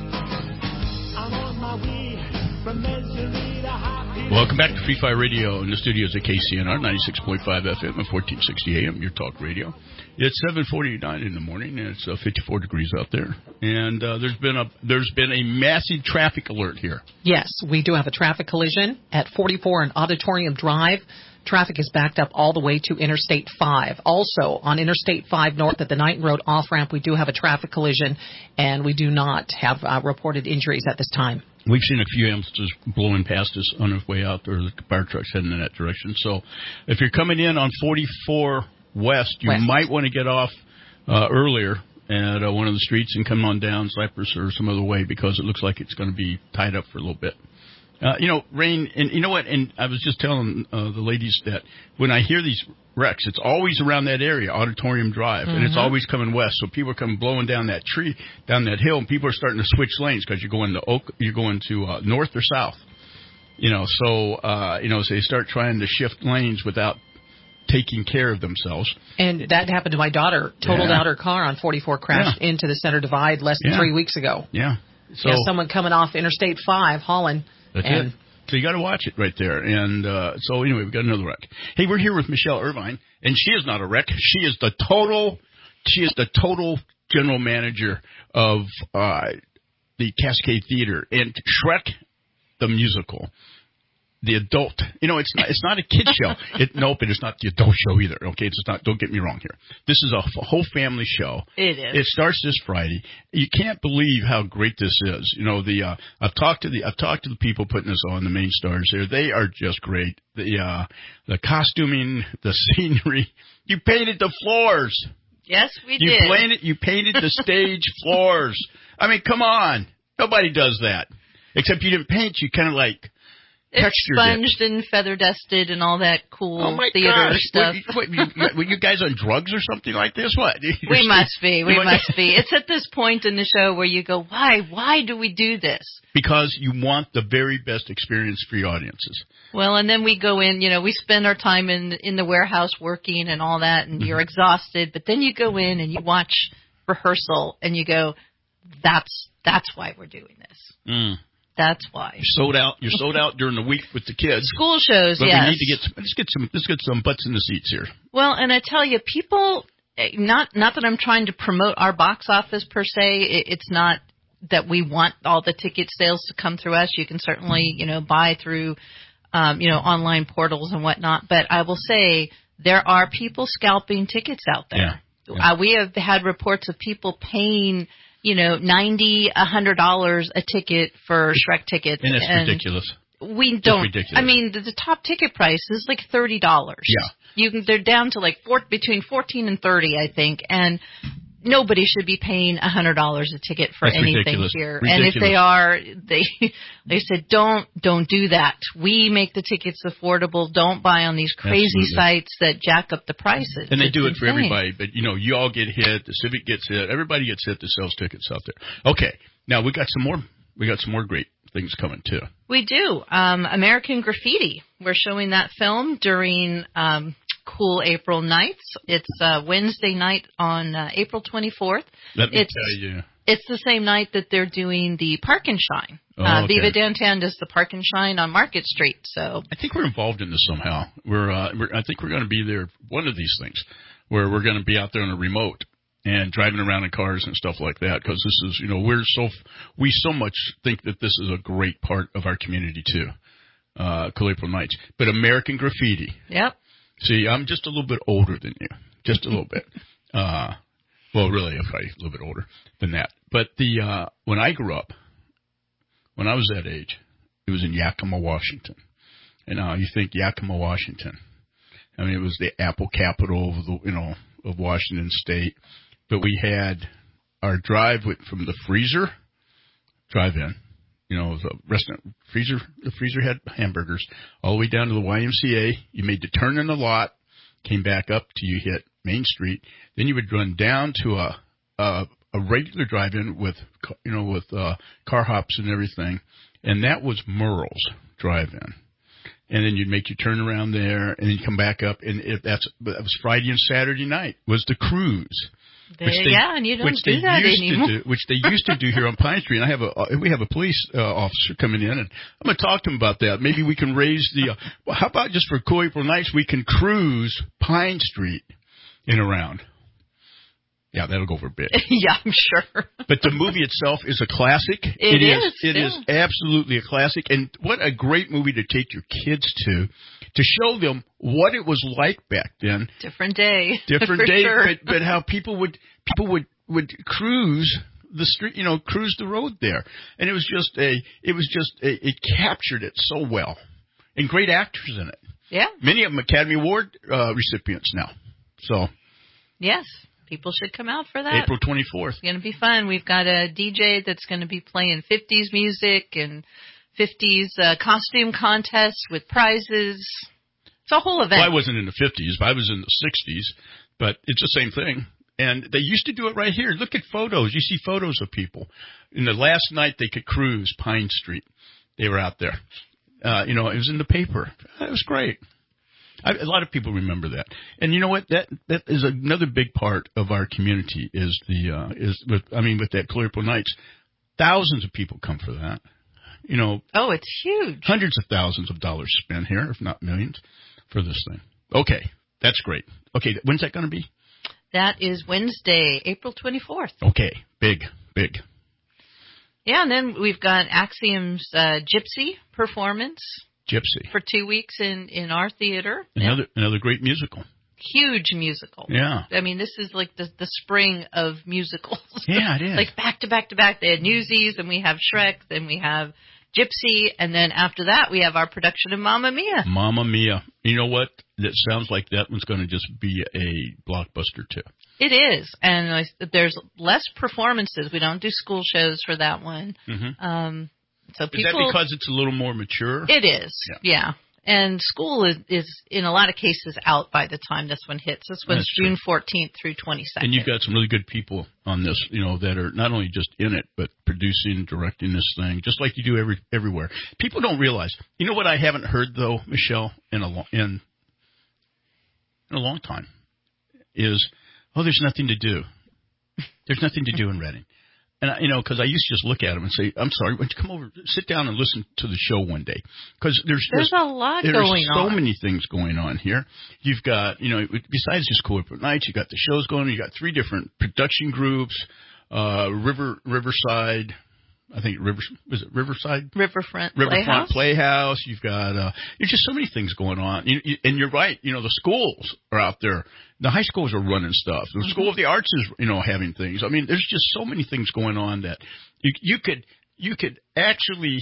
I'm on my way from Missouri to Happy. Welcome back to Free Fire Radio in the studios at KCNR 96.5 FM and 1460 AM, your talk radio. It's 7:49 in the morning, and it's 54 degrees out there. And there's been a massive traffic alert here. Yes, we do have a traffic collision at 44 and Auditorium Drive. Traffic is backed up all the way to Interstate 5. Also, on Interstate 5 North at the Knighton Road off-ramp, we do have a traffic collision, and we do not have reported injuries at this time. We've seen a few ambulances blowing past us on their way out, or the fire trucks heading in that direction. So if you're coming in on 44 West, you might want to get off earlier at one of the streets and come on down Cypress or some other way, because it looks like it's going to be tied up for a little bit. Rain, and you know what, and I was just telling the ladies that when I hear these wrecks, it's always around that area, Auditorium Drive, and it's always coming west. So people are coming blowing down that hill, and people are starting to switch lanes because you're going to north or south. So they start trying to shift lanes without taking care of themselves. And that happened to my daughter. Totaled out her car on 44, crashed into the center divide less than 3 weeks ago. Yeah. So someone coming off Interstate 5 hauling. That's it. So you got to watch it right there. And so anyway, we've got another wreck. Hey, we're here with Michelle Irvine, and she is not a wreck. She is the total general manager of the Cascade Theater and Shrek the Musical. The adult, it's not a kid show. Nope, it is not the adult show either. Okay, it's not. Don't get me wrong here. This is a whole family show. It is. It starts this Friday. You can't believe how great this is. I've talked to the people putting this on, the main stars there. They are just great. The costuming, the scenery. You painted the floors. Yes, we did. You painted the stage floors. I mean, come on. Nobody does that. Except you didn't paint. You kind of like. It's sponged and feather dusted and all that cool theater stuff. Were you guys on drugs or something like this? What? We must be. It's at this point in the show where you go, why? Why do we do this? Because you want the very best experience for your audiences. Well, and then we go in, we spend our time in the warehouse working and all that, and you're exhausted. But then you go in and you watch rehearsal and you go, that's why we're doing this. That's why. You're sold out during the week with the kids. School shows, but yes. We need to let's get some butts in the seats here. Well, and I tell you, people, not that I'm trying to promote our box office per se. It's not that we want all the ticket sales to come through us. You can certainly, buy through, online portals and whatnot. But I will say there are people scalping tickets out there. Yeah. We have had reports of people paying $90, $100 a ticket for Shrek tickets. And it's ridiculous. We don't. Ridiculous. I mean, the top ticket price is like $30. Yeah. They're down to like between $14 and $30, I think. And nobody should be paying $100 a ticket for anything ridiculous. here. Ridiculous. And if they are, they said, don't do that. We make the tickets affordable. Don't buy on these crazy sites that jack up the prices. And they do it for everybody. But, you all get hit. The Civic gets hit. Everybody gets hit that sells tickets out there. Okay. Now, we got some more great things coming, too. We do. American Graffiti. We're showing that film during cool April nights. It's Wednesday night on April 24th. Let me tell you. It's the same night that they're doing the Park and Shine. Okay. Viva Downtown does the Park and Shine on Market Street. So I think we're involved in this somehow. I think we're going to be there one of these things where we're going to be out there on a remote and driving around in cars and stuff like that, because this is, we so much think that this is a great part of our community too. Cool April nights. But American Graffiti. Yep. See, I'm just a little bit older than you. Just a little bit. Well, really, I'm probably a little bit older than that. But when I grew up, when I was that age, it was in Yakima, Washington. And now you think Yakima, Washington. I mean, it was the apple capital of of Washington State. But we had our drive from the freezer drive-in. The restaurant freezer. The freezer had hamburgers all the way down to the YMCA. You made the turn in the lot, came back up till you hit Main Street. Then you would run down to a a regular drive-in with car hops and everything, and that was Merle's Drive-In. And then you'd make your turn around there, and then come back up, and that was Friday and Saturday night was the cruise. And you don't do that anymore. Which they used to do here on Pine Street. And we have a police officer coming in, and I'm going to talk to him about that. Maybe we can raise how about just for cool April nights, we can cruise Pine Street and around. Yeah, that'll go over a bit. Yeah, I'm sure. But the movie itself is a classic. It is. It is absolutely a classic. And what a great movie to take your kids to show them what it was like back then. Different day. Different day, sure. but how people would cruise the street, cruise the road there. And it captured it so well. And great actors in it. Yeah. Many of them Academy Award recipients now. So. Yes. People should come out for that. April 24th. It's going to be fun. We've got a DJ that's going to be playing 50s music and 50s costume contests with prizes. It's a whole event. Well, I wasn't in the 50s, but I was in the 60s. But it's the same thing. And they used to do it right here. Look at photos. You see photos of people. In the last night they could cruise Pine Street. They were out there. It was in the paper. It was great. A lot of people remember that, and you know what? That is another big part of our community. With that Cool April Nights, thousands of people come for that. Oh, it's huge. Hundreds of thousands of dollars spent here, if not millions, for this thing. Okay, that's great. Okay, when's that going to be? That is Wednesday, April 24th. Okay, big. Yeah, and then we've got Axiom's Gypsy performance. Gypsy. For 2 weeks in our theater. Another great musical. Huge musical. Yeah. I mean, this is like the spring of musicals. Yeah, it is. Like back to back to back. They had Newsies, and we have Shrek, then we have Gypsy, and then after that we have our production of Mamma Mia. Mamma Mia. You know what? That sounds like that one's going to just be a blockbuster too. It is. And there's less performances. We don't do school shows for that one. Mm-hmm. So is that because it's a little more mature? It is, yeah. And school is in a lot of cases out by the time this one hits. This one's June 14th through 22nd. And you've got some really good people on this, that are not only just in it, but producing, directing this thing, just like you do everywhere. People don't realize. You know what I haven't heard, though, Michelle, in a long time, is, there's nothing to do. There's nothing to do in Reading. And, because I used to just look at them and say, I'm sorry, why don't you come over, sit down and listen to the show one day? Because there's a lot going on. There's so many things going on here. You've got, besides just Cool April Nights, you've got the shows going on. You've got 3 different production groups, Riverside. I think Riverside? Riverfront Playhouse. You've got there's just so many things going on. And you're right. The schools are out there. The high schools are running stuff. The School of the Arts is having things. I mean, there's just so many things going on that you could actually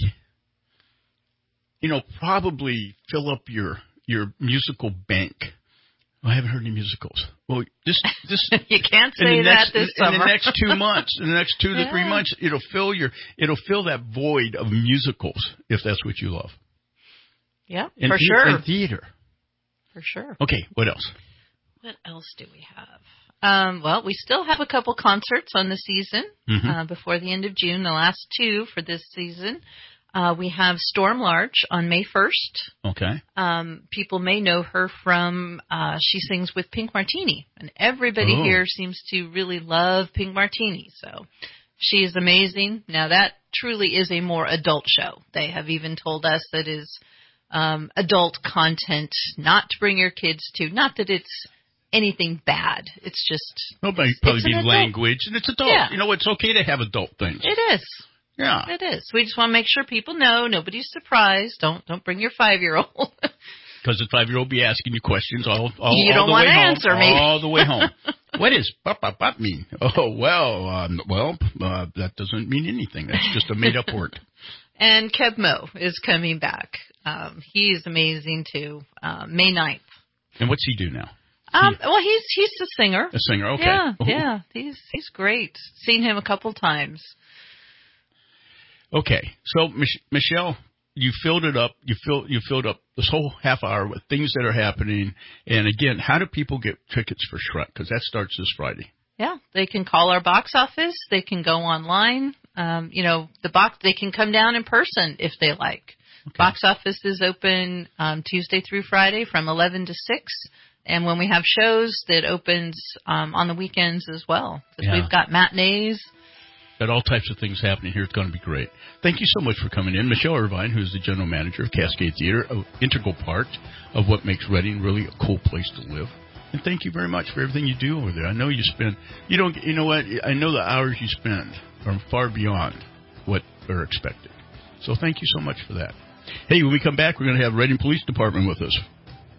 probably fill up your musical bank. I haven't heard any musicals. Well, this you can't say that this summer. In the next 2 months, in the next 2 to 3 months, it'll fill that void of musicals if that's what you love. Yeah, for sure. And theater. For sure. Okay, what else? What else do we have? Well, we still have a couple concerts on the season before the end of June. The last 2 for this season. We have Storm Large on May 1st. Okay. People may know her from she sings with Pink Martini, and everybody here seems to really love Pink Martini. So she is amazing. Now that truly is a more adult show. They have even told us that is adult content, not to bring your kids to. Not that it's anything bad. It's just probably be language, and it's adult. Yeah. It's okay to have adult things. It is. Yeah, it is. We just want to make sure people know. Nobody's surprised. Don't bring your 5-year-old. Because the 5-year-old be asking you questions all you don't the want way to home, answer, maybe. all the way home. What does bop mean? Oh that doesn't mean anything. That's just a made up word. And Kev Mo is coming back. He is amazing too. May 9th. And what's he do now? Well, he's a singer. A singer, okay. Yeah. He's great. Seen him a couple times. Okay, so Michelle, you filled it up. You filled up this whole half hour with things that are happening. And again, how do people get tickets for Shrek? Because that starts this Friday. Yeah, they can call our box office. They can go online. They can come down in person if they like. Okay. Box office is open Tuesday through Friday from 11 to 6. And when we have shows, that opens on the weekends as well. We've got matinees. Got all types of things happening here. It's going to be great. Thank you so much for coming in. Michelle Irvine, who's the general manager of Cascade Theater, an integral part of what makes Reading really a cool place to live. And thank you very much for everything you do over there. I know you spend, I know the hours you spend are far beyond what are expected. So thank you so much for that. Hey, when we come back, we're going to have Reading Police Department with us.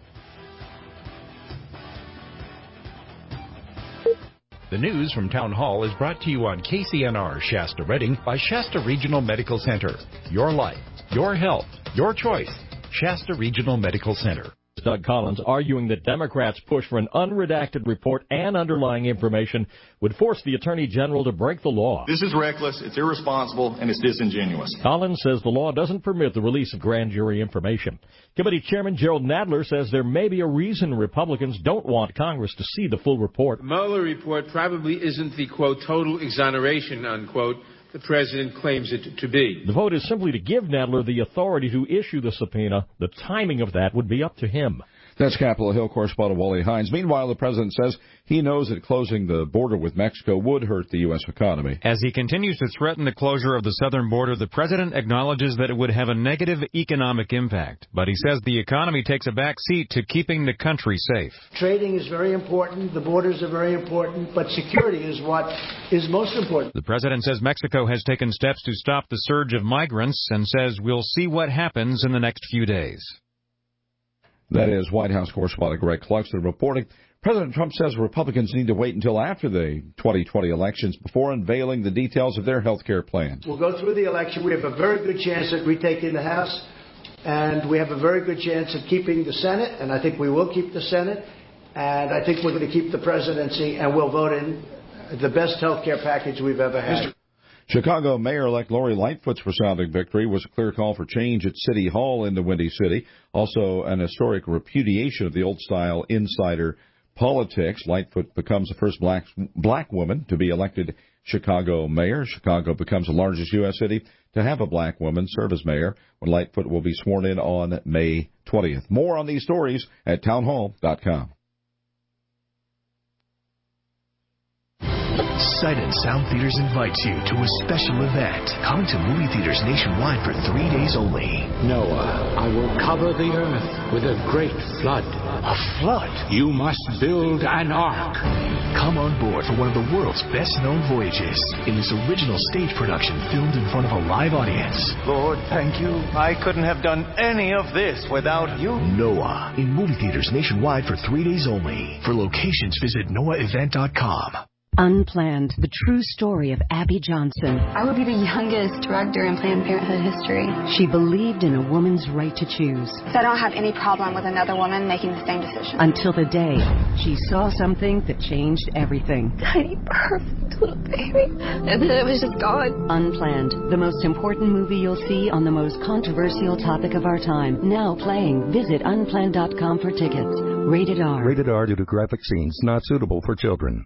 The news from Town Hall is brought to you on KCNR Shasta Reading by Shasta Regional Medical Center. Your life, your health, your choice. Shasta Regional Medical Center. Doug Collins arguing that Democrats' push for an unredacted report and underlying information would force the Attorney General to break the law. This is reckless, it's irresponsible, and it's disingenuous. Collins says the law doesn't permit the release of grand jury information. Committee Chairman Gerald Nadler says there may be a reason Republicans don't want Congress to see the full report. The Mueller report probably isn't the, quote, total exoneration, unquote, the president claims it to be. The vote is simply to give Nadler the authority to issue the subpoena. The timing of that would be up to him. That's Capitol Hill correspondent Wally Hines. Meanwhile, the president says he knows that closing the border with Mexico would hurt the U.S. economy. As he continues to threaten the closure of the southern border, the president acknowledges that it would have a negative economic impact. But he says the economy takes a back seat to keeping the country safe. Trading is very important. The borders are very important. But security is what is most important. The president says Mexico has taken steps to stop the surge of migrants and says we'll see what happens in the next few days. That is White House correspondent Greg Clugston reporting. President Trump says Republicans need to wait until after the 2020 elections before unveiling the details of their health care plan. We'll go through the election. We have a very good chance at retaking the House, and we have a very good chance at keeping the Senate, and I think we will keep the Senate, and I think we're going to keep the presidency, and we'll vote in the best health care package we've ever had. Chicago Mayor-elect Lori Lightfoot's resounding victory was a clear call for change at City Hall in the Windy City. Also, an historic repudiation of the old-style insider politics. Lightfoot becomes the first black woman to be elected Chicago mayor. Chicago becomes the largest U.S. city to have a black woman serve as mayor when Lightfoot will be sworn in on May 20th. More on these stories at townhall.com. Sight and Sound Theaters invites you to a special event. Come to movie theaters nationwide for 3 days only. Noah, I will cover the earth with a great flood. A flood? You must build an ark. Come on board for one of the world's best-known voyages in this original stage production filmed in front of a live audience. Lord, thank you. I couldn't have done any of this without you. Noah, in movie theaters nationwide for 3 days only. For locations, visit noahevent.com. Unplanned, the true story of Abby Johnson. I would be the youngest director in Planned Parenthood history. She believed in a woman's right to choose. So I don't have any problem with another woman making the same decision. Until the day she saw something that changed everything. Tiny, perfect little baby. And then it was just gone. Unplanned, the most important movie you'll see on the most controversial topic of our time. Now playing. Visit unplanned.com for tickets. Rated R. Rated R due to graphic scenes not suitable for children.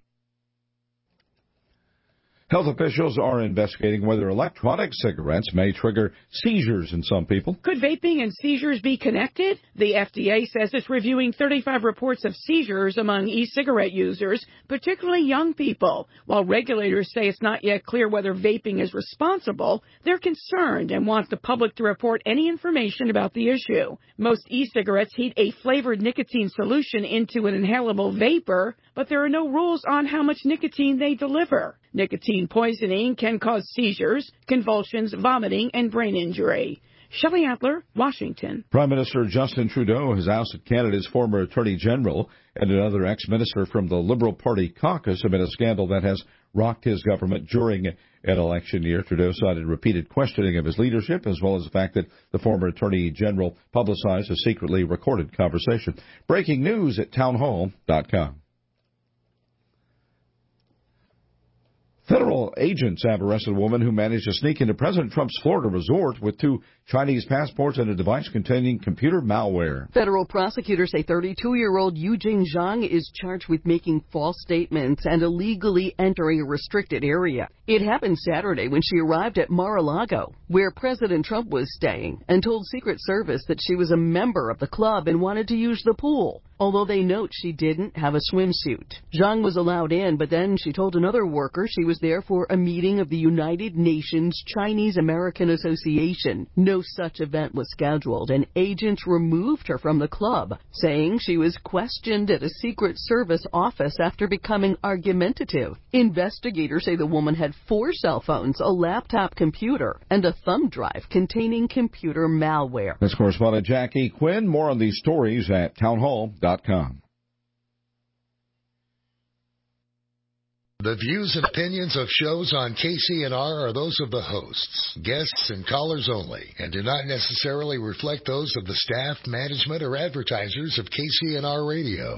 Health officials are investigating whether electronic cigarettes may trigger seizures in some people. Could vaping and seizures be connected? The FDA says it's reviewing 35 reports of seizures among e-cigarette users, particularly young people. While regulators say it's not yet clear whether vaping is responsible, they're concerned and want the public to report any information about the issue. Most e-cigarettes heat a flavored nicotine solution into an inhalable vapor, but there are no rules on how much nicotine they deliver. Nicotine poisoning can cause seizures, convulsions, vomiting, and brain injury. Shelley Adler, Washington. Prime Minister Justin Trudeau has ousted Canada's former Attorney General and another ex-minister from the Liberal Party caucus amid a scandal that has rocked his government during an election year. Trudeau cited repeated questioning of his leadership, as well as the fact that the former Attorney General publicized a secretly recorded conversation. Breaking news at townhall.com. Federal agents have arrested a woman who managed to sneak into President Trump's Florida resort with 2 Chinese passports and a device containing computer malware. Federal prosecutors say 32-year-old Yujing Zhang is charged with making false statements and illegally entering a restricted area. It happened Saturday when she arrived at Mar-a-Lago, where President Trump was staying, and told Secret Service that she was a member of the club and wanted to use the pool, although they note she didn't have a swimsuit. Zhang was allowed in, but then she told another worker she was there for a meeting of the United Nations Chinese American Association. No such event was scheduled, and agents removed her from the club, saying she was questioned at a Secret Service office after becoming argumentative. Investigators say the woman had 4 cell phones, a laptop computer, and a thumb drive containing computer malware. That's correspondent Jackie Quinn. More on these stories at townhall.com. The views and opinions of shows on KCNR are those of the hosts, guests, and callers only, and do not necessarily reflect those of the staff, management, or advertisers of KCNR Radio.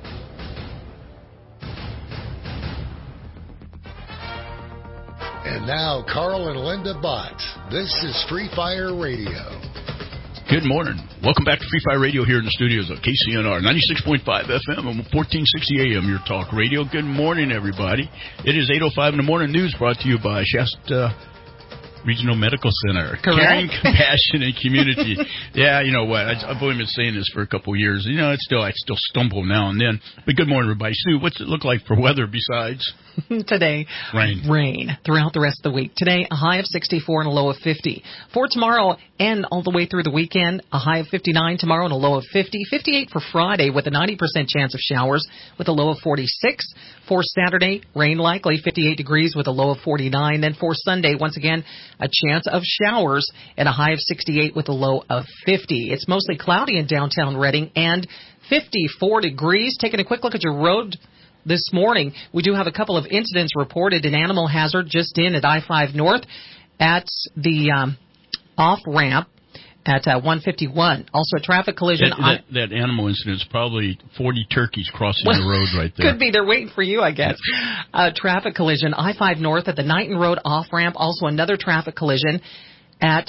And now, Carl and Linda Bott. This is Free Fire Radio. Good morning. Welcome back to Free Fire Radio here in the studios of KCNR, 96.5 FM and 1460 AM, your talk radio. Good morning, everybody. It is 8:05 in the morning. News brought to you by Shasta Regional Medical Center. Correct. Caring, compassion, and community. Yeah, you know what? I've only been saying this for a couple of years. You know, I still stumble now and then. But good morning, everybody. Sue, what's it look like for weather besides today? Rain throughout the rest of the week. Today, a high of 64 and a low of 50. For tomorrow and all the way through the weekend, a high of 59 tomorrow and a low of 50. 58 for Friday with a 90% chance of showers with a low of 46. For Saturday, rain likely, 58 degrees with a low of 49. Then for Sunday, once again, a chance of showers and a high of 68 with a low of 50. It's mostly cloudy in downtown Redding and 54 degrees. Taking a quick look at your road this morning, we do have a couple of incidents reported. An animal hazard just in at I-5 North at the off-ramp at 151. Also a traffic collision. That animal incident is probably 40 turkeys crossing the road right there. Could be. They're waiting for you, I guess. Traffic collision. I-5 North at the Knighton Road off-ramp. Also another traffic collision at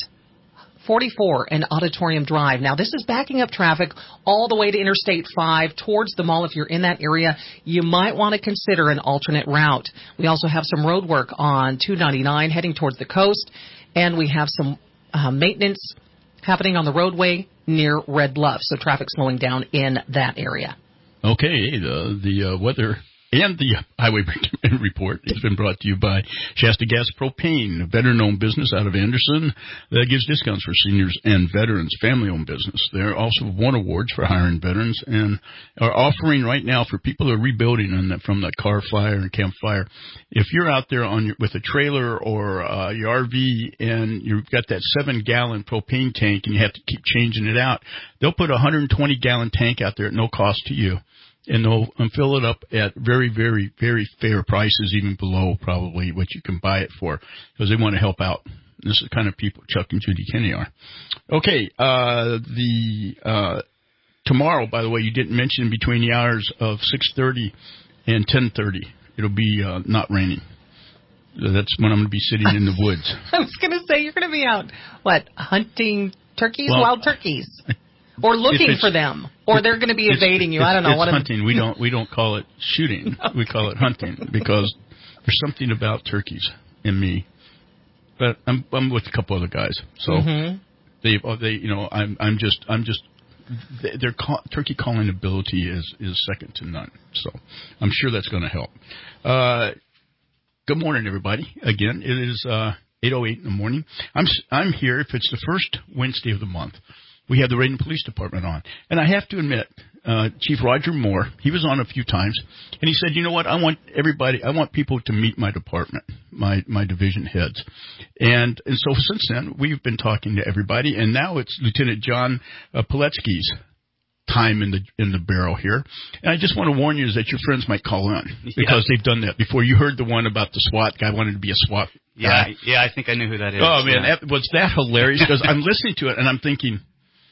44 and Auditorium Drive. Now, this is backing up traffic all the way to Interstate 5 towards the mall. If you're in that area, you might want to consider an alternate route. We also have some road work on 299 heading towards the coast, and we have some maintenance happening on the roadway near Red Bluff, so traffic slowing down in that area. Okay, the weather and the highway report has been brought to you by Shasta Gas Propane, a veteran-owned business out of Anderson that gives discounts for seniors and veterans, family-owned business. They're also won awards for hiring veterans and are offering right now for people who are rebuilding from the car fire and camp fire. If you're out there with a trailer or your RV and you've got that 7-gallon propane tank and you have to keep changing it out, they'll put a 120-gallon tank out there at no cost to you. And they'll fill it up at very, very, very fair prices, even below probably what you can buy it for, because they want to help out. This is the kind of people Chuck and Judy Kinney are. Okay, tomorrow, by the way, you didn't mention between the hours of 6:30 and 10:30, it'll be not raining. That's when I'm going to be sitting in the woods. I was going to say, you're going to be out, hunting turkeys, wild turkeys? Or looking for them, or they're going to be evading you. I don't know. It's hunting. We don't call it shooting. Okay. We call it hunting because there's something about turkeys in me. But I'm with a couple other guys, so their turkey calling ability is second to none. So I'm sure that's going to help. Good morning, everybody. Again, it is 8:08 in the morning. I'm here if it's the first Wednesday of the month. We have the Redding Police Department on. And I have to admit, Chief Roger Moore, he was on a few times, and he said, you know what, I want people to meet my department, my division heads. And so since then, we've been talking to everybody, and now it's Lieutenant John Piletsky's time in the barrel here. And I just want to warn you that your friends might call in, because they've done that before. You heard the one about the SWAT guy wanted to be a SWAT guy. Yeah, I think I knew who that is. Oh, man, was that hilarious? Because I'm listening to it, and I'm thinking,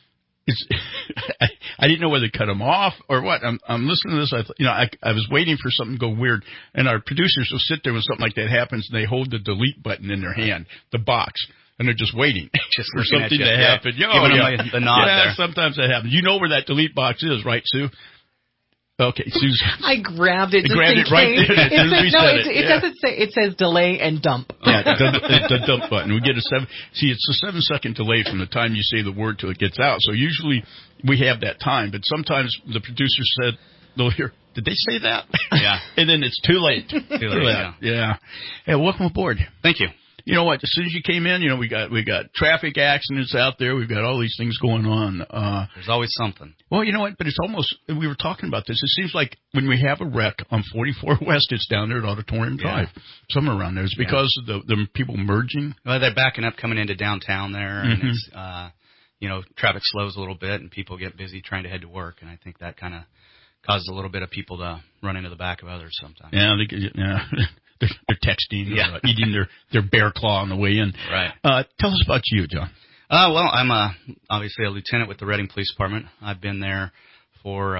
I didn't know whether to cut them off or what. I'm listening to this. I was waiting for something to go weird, and our producers will sit there when something like that happens, and they hold the delete button in their hand, the box, and they're just waiting for something to happen. Giving them the nod there. Sometimes that happens. You know where that delete box is, right, Sue? Okay, Susan. I grabbed it. Grabbed it right there. It doesn't say. It says delay and dump. Yeah, the dump button. We get it's a 7-second delay from the time you say the word till it gets out. So usually we have that time, but sometimes the producer said, "They'll hear, did they say that?" Yeah, and then it's too late. Too late. Yeah. Hey, welcome aboard. Thank you. You know what? As soon as you came in, we got traffic accidents out there. We've got all these things going on. There's always something. Well, you know what? But it's almost. We were talking about this. It seems like when we have a wreck on 44 West, it's down there at Auditorium Drive, somewhere around there. It's because of the people merging. Well, they're backing up coming into downtown there, and it's traffic slows a little bit, and people get busy trying to head to work, and I think that kind of causes a little bit of people to run into the back of others sometimes. Yeah, they're texting, eating their bear claw on the way in. Right. Tell us about you, John. Well, I'm obviously a lieutenant with the Reading Police Department. I've been there for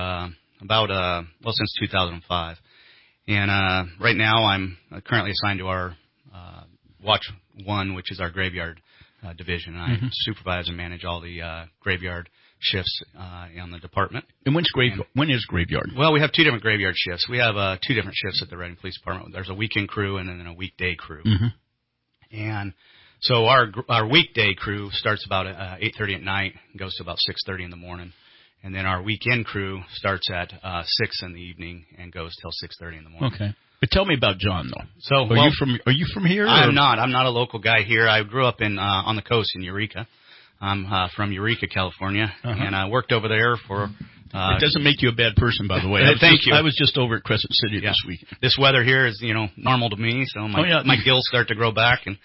since 2005. And right now I'm currently assigned to our Watch 1, which is our graveyard division. I supervise and manage all the graveyard shifts on the department. And when is graveyard? Well, we have two different graveyard shifts. We have two different shifts at the Reading Police Department. There's a weekend crew and then a weekday crew. And so our weekday crew starts about 8:30 at night and goes to about 6:30 in the morning. And then our weekend crew starts at 6 in the evening and goes till 6:30 in the morning. Okay. But tell me about John, though. So, are you from here? I'm not. I'm not a local guy here. I grew up on the coast in Eureka. I'm from Eureka, California, and I worked over there for... it doesn't make you a bad person, by the way. Thank you. I was just over at Crescent City this week. This weather here is, normal to me, so my gills start to grow back and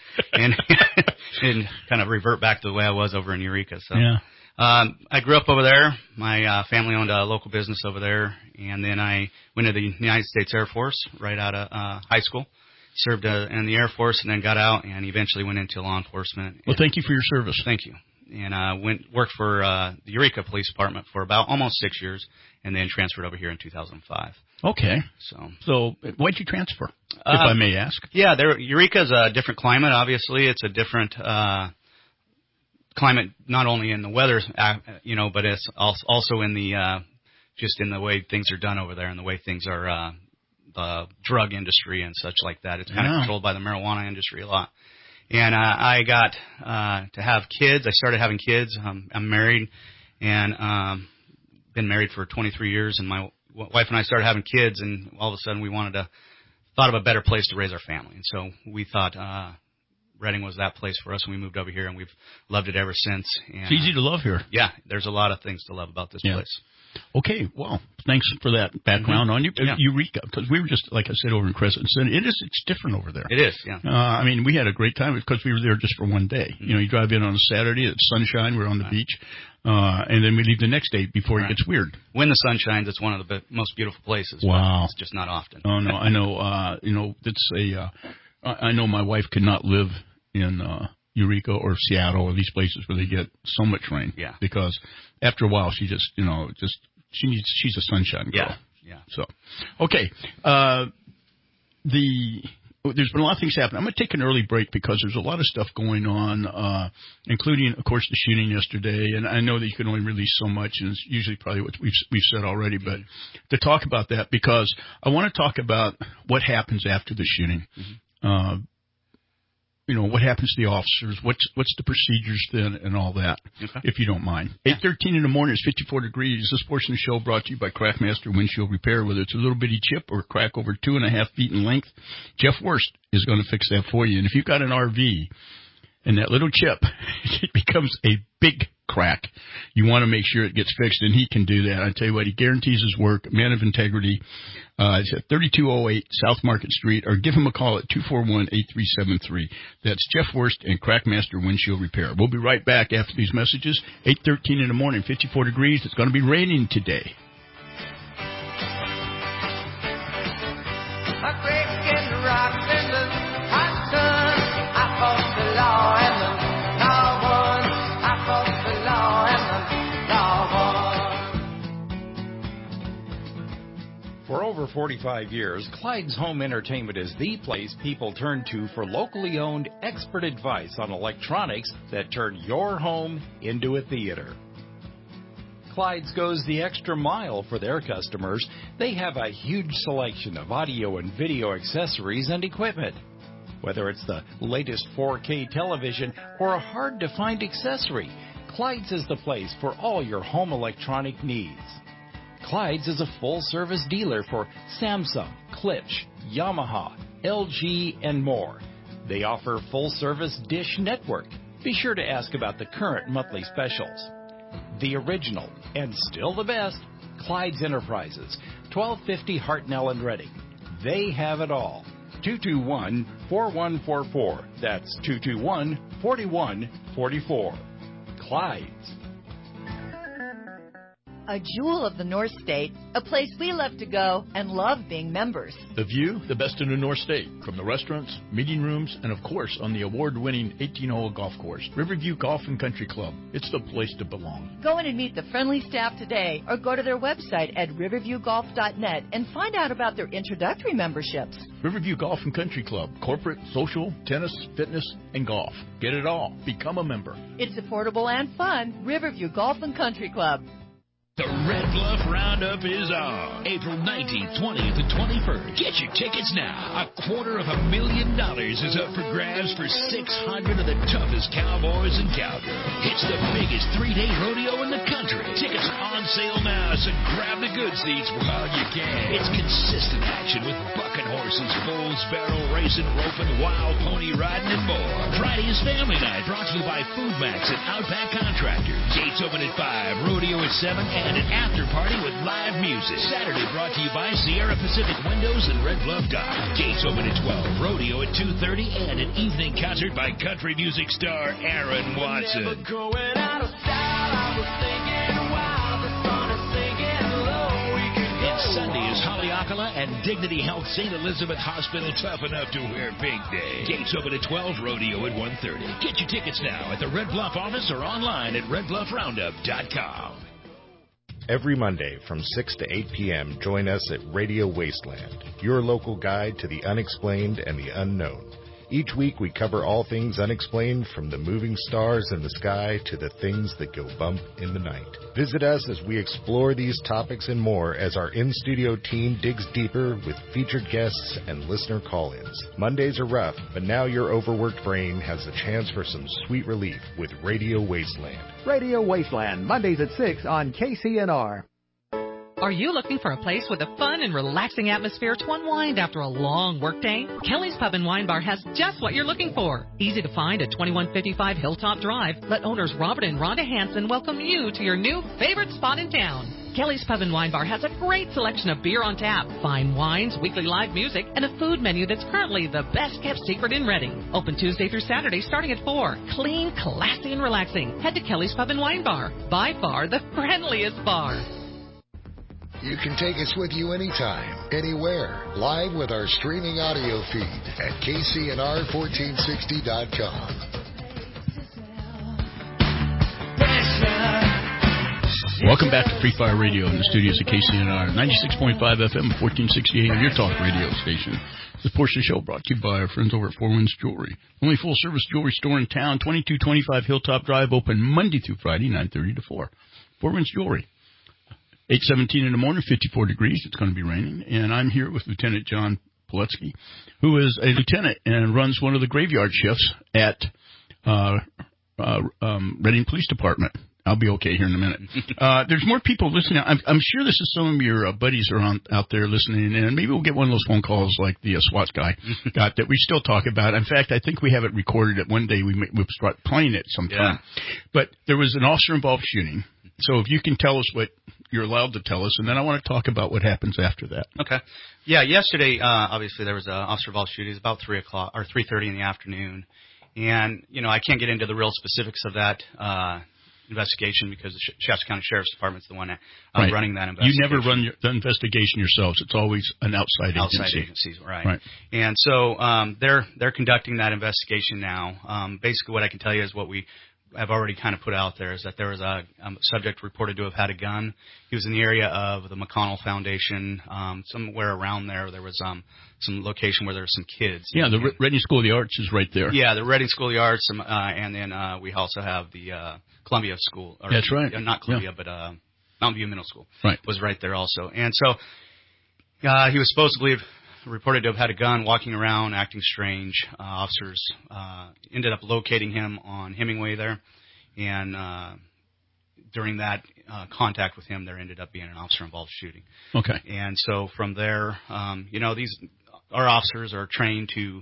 and kind of revert back to the way I was over in Eureka. So I grew up over there. My family owned a local business over there, and then I went to the United States Air Force right out of high school. Served in the Air Force and then got out and eventually went into law enforcement. Well, thank you for your service. Thank you. And worked for the Eureka Police Department for about almost 6 years, and then transferred over here in 2005. Okay. So why'd you transfer, if I may ask? Yeah, Eureka's a different climate. Obviously, it's a different climate, not only in the weather, but it's also in the just in the way things are done over there and the way things are. The drug industry and such like that. It's kind of controlled by the marijuana industry a lot. And I got to have kids. I started having kids. I'm married and been married for 23 years. And my wife and I started having kids, and all of a sudden we thought of a better place to raise our family. And so we thought Reading was that place for us, and we moved over here, and we've loved it ever since. And, it's easy to love here. Yeah, there's a lot of things to love about this place. Okay, well, thanks for that background on you. Eureka, because we were just, like I said, over in Crescent City. It's different over there. It is, yeah. We had a great time because we were there just for one day. You drive in on a Saturday, it's sunshine, we're on the beach, and then we leave the next day before it gets weird. When the sun shines, it's one of the most beautiful places. Wow. But it's just not often. Oh, no, I know, I know my wife could not live in Eureka or Seattle or these places where they get so much rain. Yeah. Because after a while, she just, she's a sunshine girl. Yeah. So, okay. There's been a lot of things happening. I'm going to take an early break because there's a lot of stuff going on, including, of course, the shooting yesterday. And I know that you can only release so much, and it's usually probably what we've said already. But to talk about that, because I want to talk about what happens after the shooting. What happens to the officers, what's the procedures then and all that, if you don't mind. 8:13 in the morning, it's 54 degrees. This portion of the show brought to you by Crackmaster Windshield Repair. Whether it's a little bitty chip or a crack over 2.5 feet in length, Jeff Wurst is going to fix that for you. And if you've got an RV and that little chip, it becomes a big crack, you want to make sure it gets fixed, and he can do that. I tell you what, he guarantees his work, man of integrity. It's at 3208 South Market Street, or give him a call at 241-8373. That's Jeff Wurst and Crackmaster Windshield Repair. We'll be right back after these messages. 8:13 in the morning, 54 degrees. It's going to be raining today. Law over 45 years, Clyde's Home Entertainment is the place people turn to for locally owned expert advice on electronics that turn your home into a theater. Clyde's goes the extra mile for their customers. They have a huge selection of audio and video accessories and equipment. Whether it's the latest 4K television or a hard-to-find accessory, Clyde's is the place for all your home electronic needs. Clyde's is a full-service dealer for Samsung, Klipsch, Yamaha, LG, and more. They offer full-service Dish Network. Be sure to ask about the current monthly specials. The original, and still the best, Clyde's Enterprises, 1250 Hartnell and Reading. They have it all. 221-4144. That's 221-4144. Clyde's. A jewel of the North State, a place we love to go and love being members. The view, the best in the North State, from the restaurants, meeting rooms, and of course on the award-winning 18-hole golf course, Riverview Golf and Country Club. It's the place to belong. Go in and meet the friendly staff today or go to their website at riverviewgolf.net and find out about their introductory memberships. Riverview Golf and Country Club, corporate, social, tennis, fitness, and golf. Get it all. Become a member. It's affordable and fun. Riverview Golf and Country Club. The Red Bluff Roundup is on April 19th, 20th, and 21st. Get your tickets now. $250,000 is up for grabs for 600 of the toughest cowboys and cowgirls. It's the biggest 3-day rodeo in the country. Tickets are on sale now, so grab the good seats while you can. It's consistent action with bucking horses, bulls, barrel racing, roping, wild pony riding, and more. Friday is family night, brought to you by Food Max and Outback Contractors. Gates open at 5, rodeo at 7, and an after party with live music. Saturday brought to you by Sierra Pacific Windows and Red Bluff Dock. Gates open at 12, rodeo at 2:30, and an evening concert by country music star Aaron Watson. And Sunday is Haleakala and Dignity Health St. Elizabeth Hospital tough enough to wear pink day. Gates open at 12, rodeo at 1:30. Get your tickets now at the Red Bluff office or online at redbluffroundup.com. Every Monday from 6 to 8 p.m., join us at Radio Wasteland, your local guide to the unexplained and the unknown. Each week we cover all things unexplained, from the moving stars in the sky to the things that go bump in the night. Visit us as we explore these topics and more as our in-studio team digs deeper with featured guests and listener call-ins. Mondays are rough, but now your overworked brain has the chance for some sweet relief with Radio Wasteland. Radio Wasteland, Mondays at 6 on KCNR. Are you looking for a place with a fun and relaxing atmosphere to unwind after a long workday? Kelly's Pub and Wine Bar has just what you're looking for. Easy to find at 2155 Hilltop Drive. Let owners Robert and Rhonda Hansen welcome you to your new favorite spot in town. Kelly's Pub and Wine Bar has a great selection of beer on tap, fine wines, weekly live music, and a food menu that's currently the best-kept secret in Reading. Open Tuesday through Saturday starting at 4. Clean, classy, and relaxing. Head to Kelly's Pub and Wine Bar. By far the friendliest bar. You can take us with you anytime, anywhere, live with our streaming audio feed at KCNR1460.com. Welcome back to Free Fire Radio in the studios of KCNR, 96.5 FM, 1460 AM, your talk radio station. This portion of the show brought to you by our friends over at Four Winds Jewelry. Only full-service jewelry store in town, 2225 Hilltop Drive, open Monday through Friday, 9:30 to 4. Four Winds Jewelry. 8:17 in the morning, 54 degrees. It's going to be raining. And I'm here with Lieutenant John Poletsky, who is a lieutenant and runs one of the graveyard shifts at Reading Police Department. I'll be okay here in a minute. There's more people listening. I'm sure this is some of your buddies are out there listening, and maybe we'll get one of those phone calls like the SWAT guy got that we still talk about. In fact, I think we have it recorded that one day we'll start playing it sometime. Yeah. But there was an officer-involved shooting. So if you can tell us what you're allowed to tell us, and then I want to talk about what happens after that. Okay. Yeah, yesterday, obviously, there was an officer-involved shooting. It was about 3 o'clock or 3:30 in the afternoon. And, I can't get into the real specifics of that investigation because the Shasta County Sheriff's Department's the one running that investigation. You never run the investigation yourselves. It's always an outside agency. Right. And so they're conducting that investigation now. Basically, what I can tell you is what we I've already kind of put out there is that there was a subject reported to have had a gun. He was in the area of the McConnell Foundation, somewhere around there. There was some location where there were some kids. Yeah, the Reading School of the Arts is right there. Yeah, the Reading School of the Arts, and then we also have the Columbia School. Or, that's right. Not Columbia, but Mountain View Middle School was right there also. And so he was supposedly reported to have had a gun, walking around, acting strange. Officers ended up locating him on Hemingway there, and during that contact with him, there ended up being an officer-involved shooting. Okay. And so from there, our officers are trained to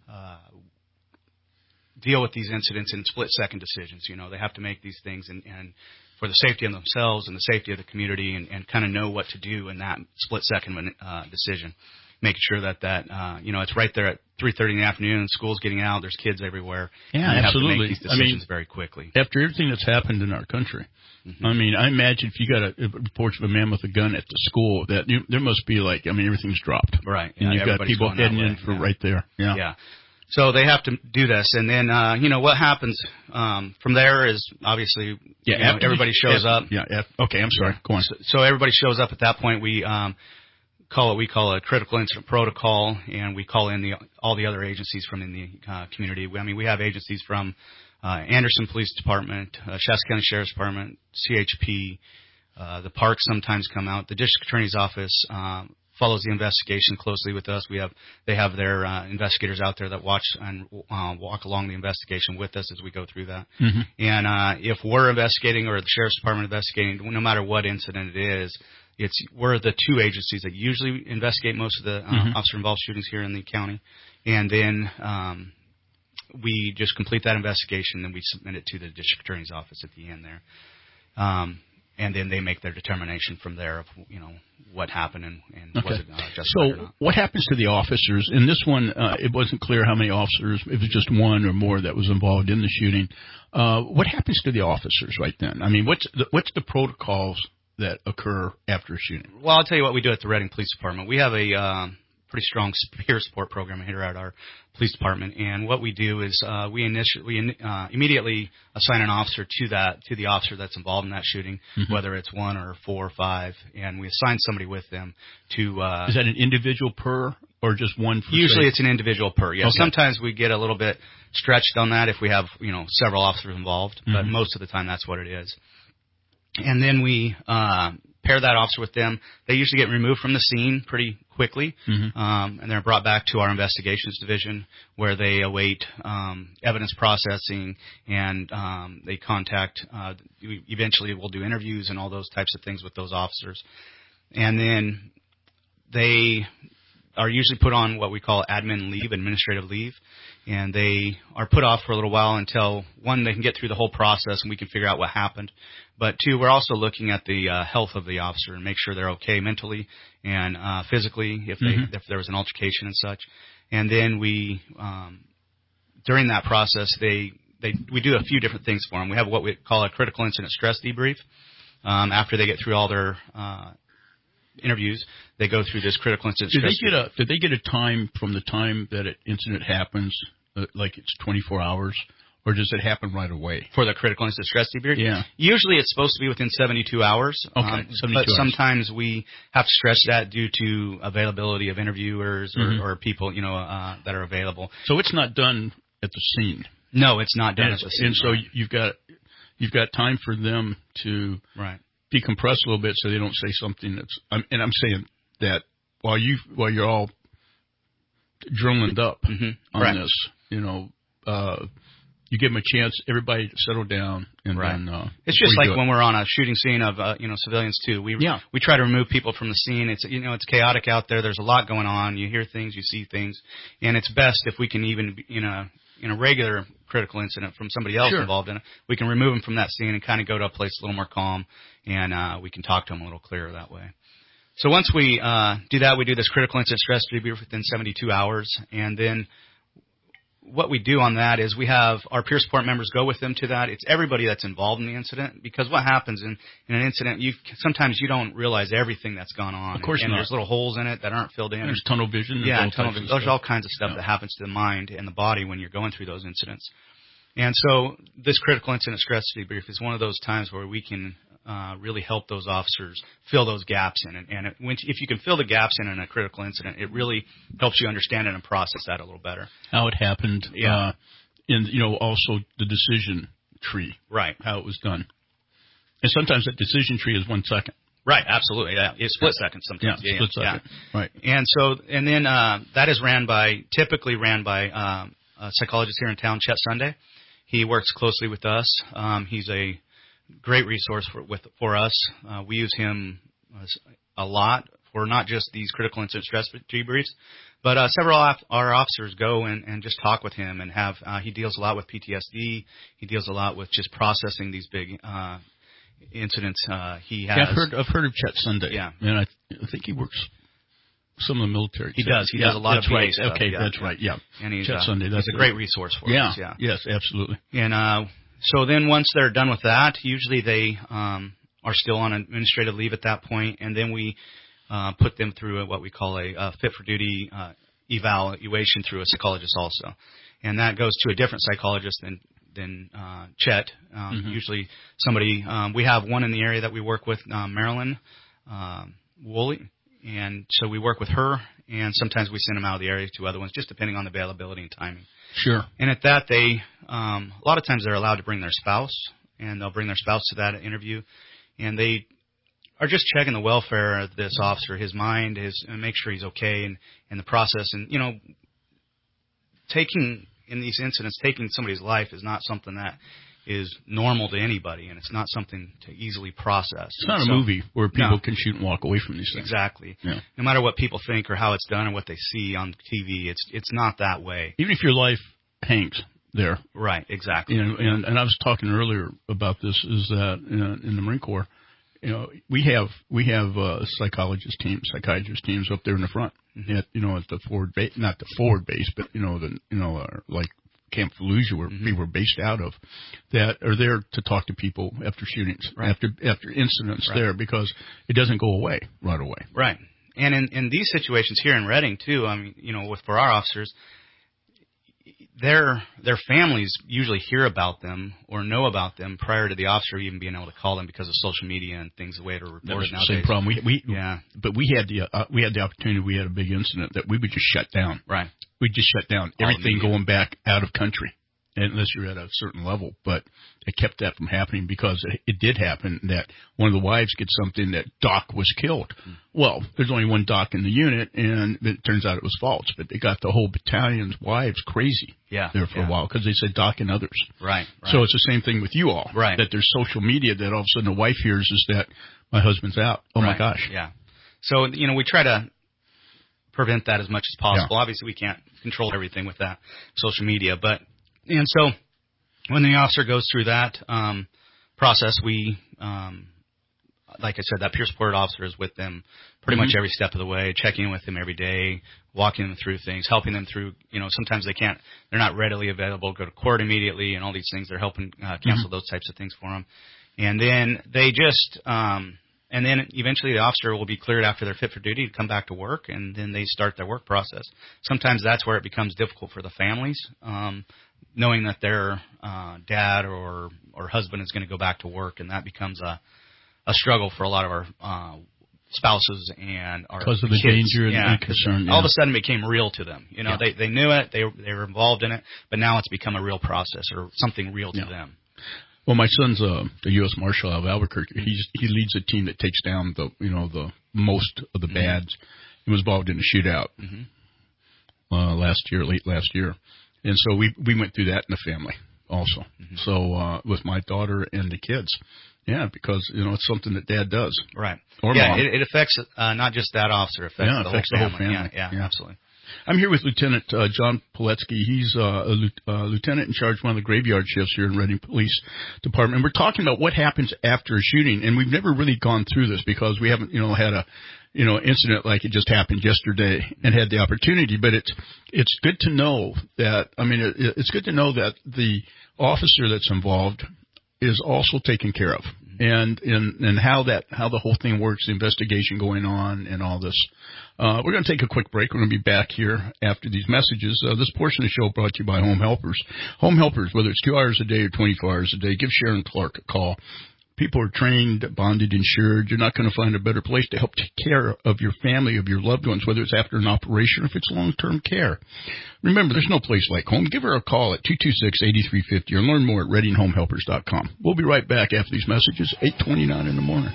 deal with these incidents in split-second decisions. They have to make these things and for the safety of themselves and the safety of the community, and kind of know what to do in that split-second decision. Making sure that it's right there at 3:30 in the afternoon. School's getting out. There's kids everywhere. Yeah, and you absolutely. have to make these decisions very quickly. After everything that's happened in our country, I mean, I imagine if you got a report of a man with a gun at the school, that there must be everything's dropped. Right. And you've got people heading in for right there. Yeah. Yeah. So they have to do this, and then what happens from there is obviously everybody shows up. Yeah. Okay, I'm sorry. Go on. So everybody shows up at that point. We call a critical incident protocol, and we call in all the other agencies from in the community. We have agencies from Anderson Police Department, Shasta County Sheriff's Department, CHP. The parks sometimes come out. The District Attorney's Office follows the investigation closely with us. They have their investigators out there that watch and walk along the investigation with us as we go through that. Mm-hmm. And if we're investigating or the Sheriff's Department investigating, no matter what incident it is, we're the two agencies that usually investigate most of the officer-involved shootings here in the county. And then we just complete that investigation, and we submit it to the District Attorney's Office at the end there. And then they make their determination from there of, what happened and was it justified or not. What happens to the officers? In this one, it wasn't clear how many officers, if it was just one or more that was involved in the shooting. What happens to the officers right then? I mean, what's the protocols that occur after a shooting? Well, I'll tell you what we do at the Reading Police Department. We have a pretty strong peer support program here at our police department, and what we do is we immediately assign an officer to the officer that's involved in that shooting, whether it's 1 or 4 or 5, and we assign somebody with them to. Is that an individual per or just one? Usually, it's an individual per. Yeah, okay. Sometimes we get a little bit stretched on that if we have several officers involved, but most of the time that's what it is. And then we pair that officer with them. They usually get removed from the scene pretty quickly, and they're brought back to our investigations division where they await evidence processing, and they contact. Eventually, we'll do interviews and all those types of things with those officers. And then they are usually put on what we call administrative leave, and they are put off for a little while until, 1, they can get through the whole process and we can figure out what happened. But 2, we're also looking at the health of the officer and make sure they're okay mentally and physically if there was an altercation and such. And then we, during that process, we do a few different things for them. We have what we call a critical incident stress debrief. After they get through all their interviews, they go through this critical incident stress. Did they get a time from the time that an incident happens, like it's 24 hours? Or does it happen right away? For the critical incident stress debrief? Yeah. Usually it's supposed to be within 72 hours. Okay, 72 but hours. Sometimes we have to stretch that due to availability of interviewers or people, that are available. So it's not done at the scene? No, it's not done at the scene. And so you've got time for them to decompress a little bit so they don't say something that's – and I'm saying that while you're all drilling up on this, you give them a chance, everybody to settle down, and then it's just like when we're on a shooting scene of civilians too. We try to remove people from the scene. It's it's chaotic out there. There's a lot going on. You hear things, you see things, and it's best if we can even in a regular critical incident from somebody else involved in it, we can remove them from that scene and kind of go to a place a little more calm, and we can talk to them a little clearer that way. So once we do that, we do this critical incident stress debrief within 72 hours, and then what we do on that is we have our peer support members go with them to that. It's everybody that's involved in the incident, because what happens in an incident, sometimes you don't realize everything that's gone on. Of course and not. There's little holes in it that aren't filled in. There's tunnel vision. Yeah, tunnel vision. There's all kinds of stuff that happens to the mind and the body when you're going through those incidents. And so this critical incident stress debrief is one of those times where we can really help those officers fill those gaps in. And if you can fill the gaps in a critical incident, it really helps you understand it and process that a little better. How it happened, and also the decision tree, right? How it was done, and sometimes that decision tree is 1 second. Right, absolutely. Yeah, it's split seconds sometimes. Yeah, split second. Yeah. Right. And then that is typically ran by a psychologist here in town, Chet Sunday. He works closely with us. He's a great resource for us. We use him a lot for not just these critical incident stress debriefs, but several our officers go and just talk with him and have. He deals a lot with PTSD. He deals a lot with just processing these big incidents. He has. Yeah, I've heard of Chet Sunday. Yeah, and I think he works some of the military. He does. He does a lot of right. stuff. Okay, that's right. Yeah, and he's Chet Sunday. He's a great resource for us. Yeah. Yes, absolutely. And so then once they're done with that, usually they are still on administrative leave at that point, and then we put them through what we call a fit for duty evaluation through a psychologist also, and that goes to a different psychologist than Chet. Usually somebody we have one in the area that we work with, Marilyn Woolley, and so we work with her, and sometimes we send them out of the area to other ones, just depending on the availability and timing. Sure. And at that, they a lot of times they're allowed to bring their spouse, and they'll bring their spouse to that interview, and they are just checking the welfare of this officer, his mind, and make sure he's okay, and the process. And taking in these incidents, taking somebody's life is not something that is normal to anybody, and it's not something to easily process. It's not a movie where people can shoot and walk away from these things. Exactly. Yeah. No matter what people think or how it's done or what they see on TV, it's not that way. Even if your life hangs there. Right, exactly. And I was talking earlier about this, is that in the Marine Corps, we have psychiatrist teams up there in the front, at the forward base, not the forward base, but like Camp Fallujah, where people were based out of, that are there to talk to people after shootings, after incidents there, because it doesn't go away right away. Right. And in these situations here in Redding too, for our officers, their families usually hear about them or know about them prior to the officer even being able to call them because of social media and things the way they're reported nowadays. That was the same problem. But we had the opportunity. We had a big incident that we would just shut down. Right. We just shut down everything going back out of country, unless you're at a certain level. But it kept that from happening because it did happen that one of the wives gets something that Doc was killed. Well, there's only one Doc in the unit, and it turns out it was false. But they got the whole battalion's wives crazy there for a while because they said Doc and others. Right. So it's the same thing with you all. Right. That there's social media that all of a sudden the wife hears is that my husband's out. Oh, my gosh. Yeah. So, we try to prevent that as much as possible. Yeah. Obviously, we can't control everything with that social media. And so when the officer goes through that process, we, like I said, that peer support officer is with them pretty much every step of the way, checking in with them every day, walking them through things, helping them through, sometimes they're not readily available to go to court immediately and all these things. They're helping cancel those types of things for them. And then they just, and then eventually the officer will be cleared after they're fit for duty to come back to work, and then they start their work process. Sometimes that's where it becomes difficult for the families, knowing that their dad or husband is going to go back to work, and that becomes a struggle for a lot of our spouses and our because of the kids. danger and concern. All of a sudden it became real to them. They knew it, they were involved in it, but now it's become a real process or something real to them. Well, my son's the U.S. Marshal of Albuquerque. He leads a team that takes down the most of the bads. He was involved in a shootout late last year, and so we went through that in the family also. So with my daughter and the kids, because it's something that Dad does, right? Or Mom. It affects not just that officer, it affects the whole family. Yeah, absolutely. I'm here with Lieutenant John Poletsky. He's a lieutenant in charge of one of the graveyard shifts here in Redding Police Department. And we're talking about what happens after a shooting, and we've never really gone through this because we haven't, had a, incident like it just happened yesterday and had the opportunity. But it's good to know that. It's good to know that the officer that's involved is also taken care of. and how the whole thing works, the investigation going on and all this. We're going to take a quick break. We're going to be back here after these messages. This portion of the show brought to you by Home Helpers. Home Helpers, whether it's 2 hours a day or 24 hours a day, give Sharon Clark a call. People are trained, bonded, insured. You're not going to find a better place to help take care of your family, of your loved ones, whether it's after an operation or if it's long-term care. Remember, there's no place like home. Give her a call at 226-8350 or learn more at readinghomehelpers.com. We'll be right back after these messages, 8:29 in the morning.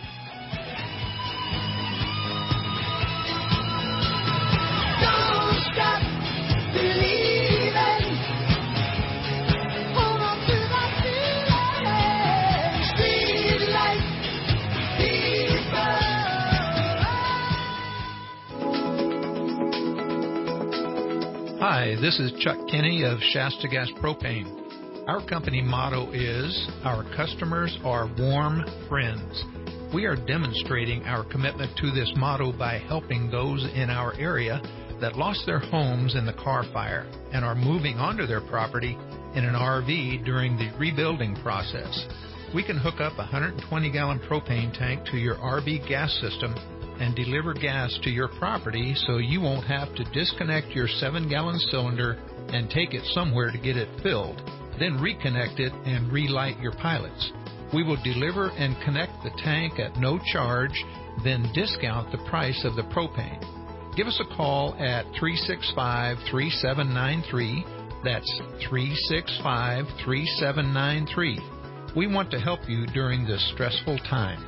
Hi, this is Chuck Kinney of Shasta Gas Propane. Our company motto is, our customers are warm friends. We are demonstrating our commitment to this motto by helping those in our area that lost their homes in the car fire and are moving onto their property in an RV during the rebuilding process. We can hook up a 120-gallon propane tank to your RV gas system and deliver gas to your property so you won't have to disconnect your 7-gallon cylinder and take it somewhere to get it filled, then reconnect it and relight your pilots. We will deliver and connect the tank at no charge, then discount the price of the propane. Give us a call at 365-3793. That's 365-3793. We want to help you during this stressful time.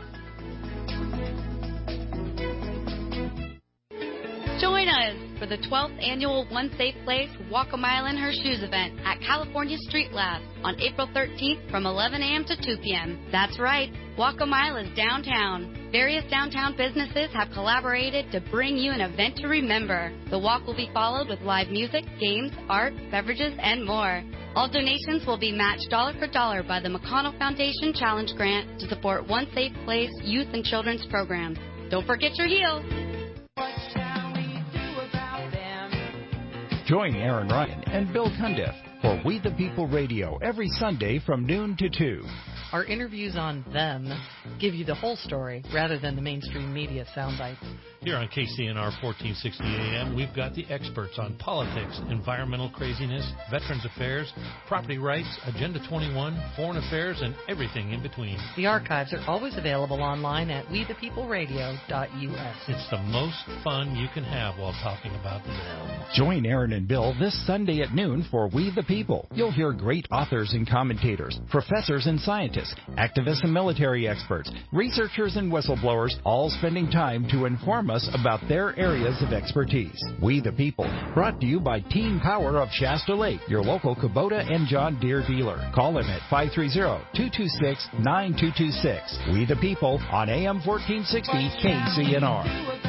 Join us for the 12th annual One Safe Place Walk a Mile in Her Shoes event at California Street Labs on April 13th from 11 a.m. to 2 p.m. That's right, Walk a Mile is downtown. Various downtown businesses have collaborated to bring you an event to remember. The walk will be followed with live music, games, art, beverages, and more. All donations will be matched dollar for dollar by the McConnell Foundation Challenge Grant to support One Safe Place youth and children's programs. Don't forget your heels. Join Aaron Ryan and Bill Cundiff for We the People Radio every Sunday from noon to 2. Our interviews on them give you the whole story rather than the mainstream media soundbites. Here on KCNR 1460 AM, we've got the experts on politics, environmental craziness, veterans affairs, property rights, Agenda 21, foreign affairs, and everything in between. The archives are always available online at wethepeopleradio.us. It's the most fun you can have while talking about them. Join Aaron and Bill this Sunday at noon for We the People. You'll hear great authors and commentators, professors and scientists, activists and military experts, researchers and whistleblowers, all spending time to inform us about their areas of expertise. We the People, brought to you by Team Power of Shasta Lake, your local Kubota and John Deere dealer. Call them at 530-226-9226. We the People on AM 1460 KCNR.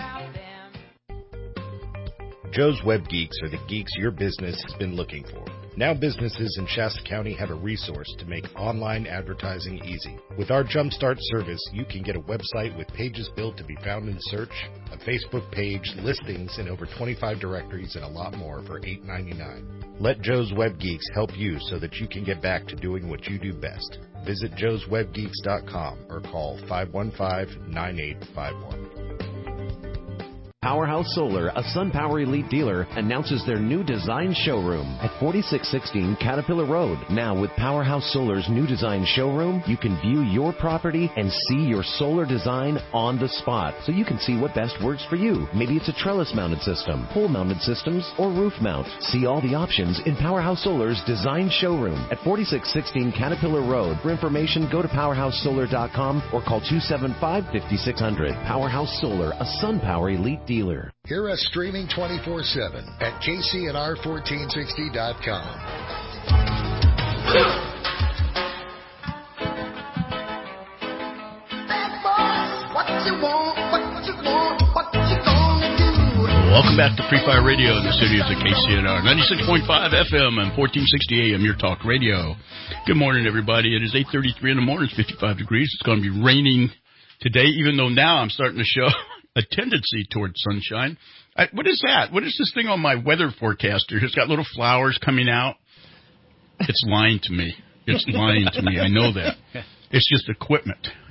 Joe's Web Geeks are the geeks your business has been looking for. Now businesses in Shasta County have a resource to make online advertising easy. With our Jumpstart service, you can get a website with pages built to be found in search, a Facebook page, listings in over 25 directories, and a lot more for $8.99. Let Joe's Web Geeks help you so that you can get back to doing what you do best. Visit joeswebgeeks.com or call 515-9851. Powerhouse Solar, a SunPower Elite dealer, announces their new design showroom at 4616 Caterpillar Road. Now, with Powerhouse Solar's new design showroom, you can view your property and see your solar design on the spot, so you can see what best works for you. Maybe it's a trellis-mounted system, pole-mounted systems, or roof mount. See all the options in Powerhouse Solar's design showroom at 4616 Caterpillar Road. For information, go to powerhousesolar.com or call 275-5600. Powerhouse Solar, a SunPower Elite dealer. Hear us streaming 24/7 at KCNR1460.com. Welcome back to Free Fire Radio in the studios of KCNR 96.5 FM and 1460 AM, your talk radio. Good morning, everybody. It is 8:33 in the morning. It's 55 degrees. It's going to be raining today, even though now I'm starting to show a tendency towards sunshine. What is that? What is this thing on my weather forecaster? It's got little flowers coming out. It's lying to me. It's lying to me. I know that. It's just equipment.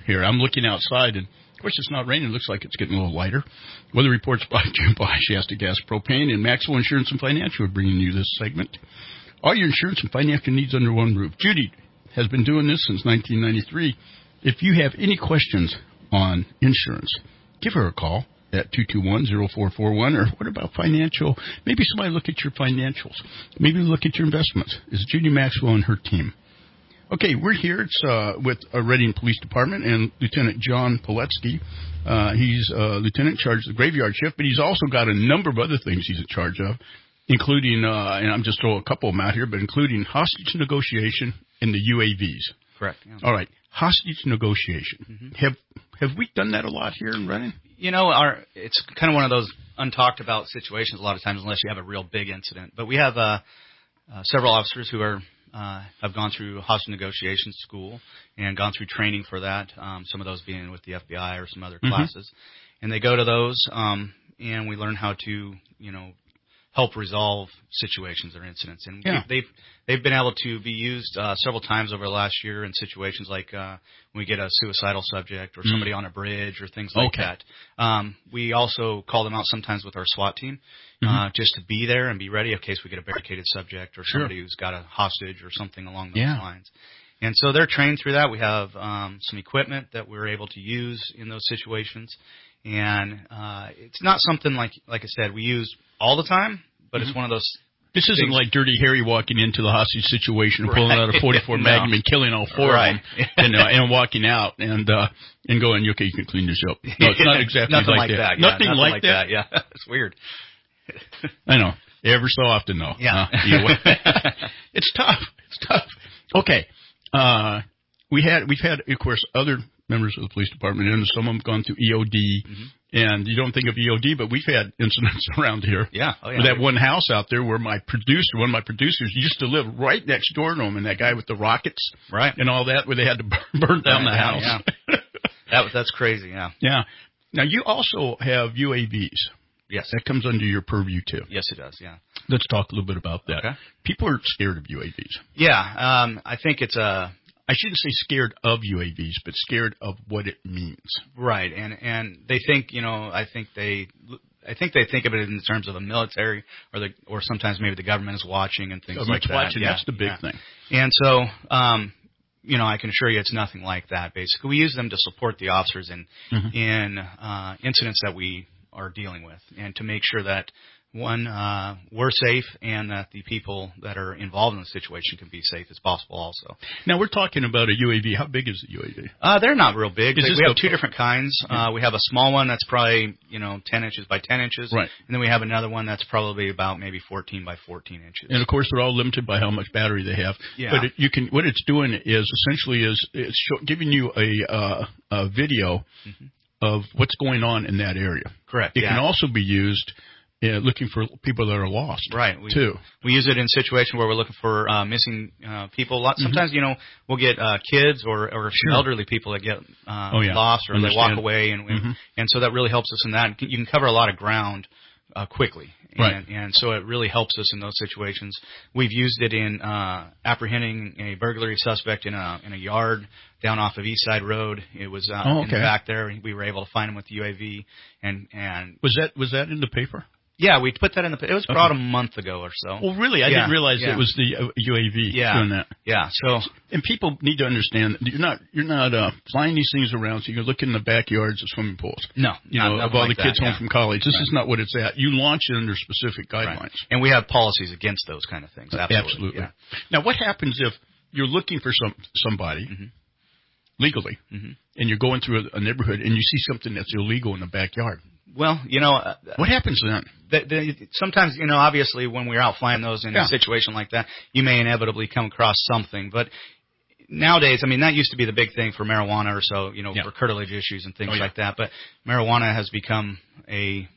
here. I'm looking outside, and of course it's not raining. It looks like it's getting a little lighter. Weather reports brought to you by Shasta Gas Propane and Maxwell Insurance and Financial are bringing you this segment. All your insurance and financial needs under one roof. Judy has been doing this since 1993. If you have any questions on insurance, give her a call at 221-0441. Or what about financial? Maybe somebody look at your financials. Maybe look at your investments. It's Judy Maxwell and her team. Okay, we're here. It's with Reading Police Department and Lieutenant John Poletsky. He's lieutenant in charge of the graveyard shift, but he's also got a number of other things he's in charge of, including, and I'm just throwing a couple of them out here, but including hostage negotiation and the UAVs. Correct. Yeah. All right, hostage negotiation. Mm-hmm. Have we done that a lot here in Reading? You know, it's kind of one of those untalked about situations a lot of times, unless you have a real big incident. But we have several officers who have gone through hostage negotiation school and gone through training for that. Some of those being with the FBI or some other classes, and they go to those, and we learn how to, help resolve situations or incidents. And they've been able to be used several times over the last year in situations like when we get a suicidal subject or somebody on a bridge or things like that. We also call them out sometimes with our SWAT team just to be there and be ready in case we get a barricaded subject or somebody who's got a hostage or something along those lines. And so they're trained through that. We have some equipment that we're able to use in those situations. And it's not something like I said, we use all the time, but it's one of those. This isn't like Dirty Harry walking into the hostage situation and pulling out a 44 Magnum and killing all four of them and walking out and going, okay, you can clean this up. No, it's not exactly like that. Nothing like that. Yeah, it's weird. I know. Every so often, though. Yeah. It's tough. Okay. We've had, of course, other members of the police department, and some of them have gone through EOD, and you don't think of EOD, but we've had incidents around here. Yeah. With that one house out there where one of my producers used to live right next door to him, and that guy with the rockets and all that, where they had to burn down the house. Yeah. That's crazy, Yeah. Now, you also have UAVs. Yes. That comes under your purview, too. Yes, it does, yeah. Let's talk a little bit about that. Okay. People are scared of UAVs. Yeah. I think it's I shouldn't say scared of UAVs, but scared of what it means. Right, and they think, I think they think of it in terms of the military, or sometimes maybe the government is watching and things like that. Watching, that's the big thing. And so, I can assure you it's nothing like that. Basically, we use them to support the officers in incidents that we are dealing with, and to make sure that we're safe, and that the people that are involved in the situation can be safe as possible also. Now, we're talking about a UAV. How big is the UAV? They're not real big. We have two different kinds. We have a small one that's probably, 10 inches by 10 inches. Right. And then we have another one that's probably about maybe 14 by 14 inches. And, of course, they're all limited by how much battery they have. Yeah. But what it's doing is essentially it's giving you a video of what's going on in that area. Correct. It can also be used looking for people that are lost. Right. Too. We use it in situations where we're looking for missing people. Sometimes, we'll get kids or elderly people that get lost, or they walk away, and so that really helps us in that. You can cover a lot of ground quickly. And so it really helps us in those situations. We've used it in apprehending a burglary suspect in a yard down off of East Side Road. It was in the back there. We were able to find him with the UAV. And was that in the paper? Yeah, we put that in it was about a month ago or so. Well, really, I didn't realize it was the UAV doing that. Yeah. So, and people need to understand that you're not flying these things around so you can look in the backyards of swimming pools. No, of all the kids home from college. This is not what it's at. You launch it under specific guidelines, and we have policies against those kind of things. Absolutely. Yeah. Now, what happens if you're looking for somebody legally, and you're going through a neighborhood and you see something that's illegal in the backyard? Well, what happens then? Sometimes, obviously when we're out flying those in a situation like that, you may inevitably come across something. But nowadays, that used to be the big thing for marijuana or so, for curtilage issues and things like that. But marijuana has become a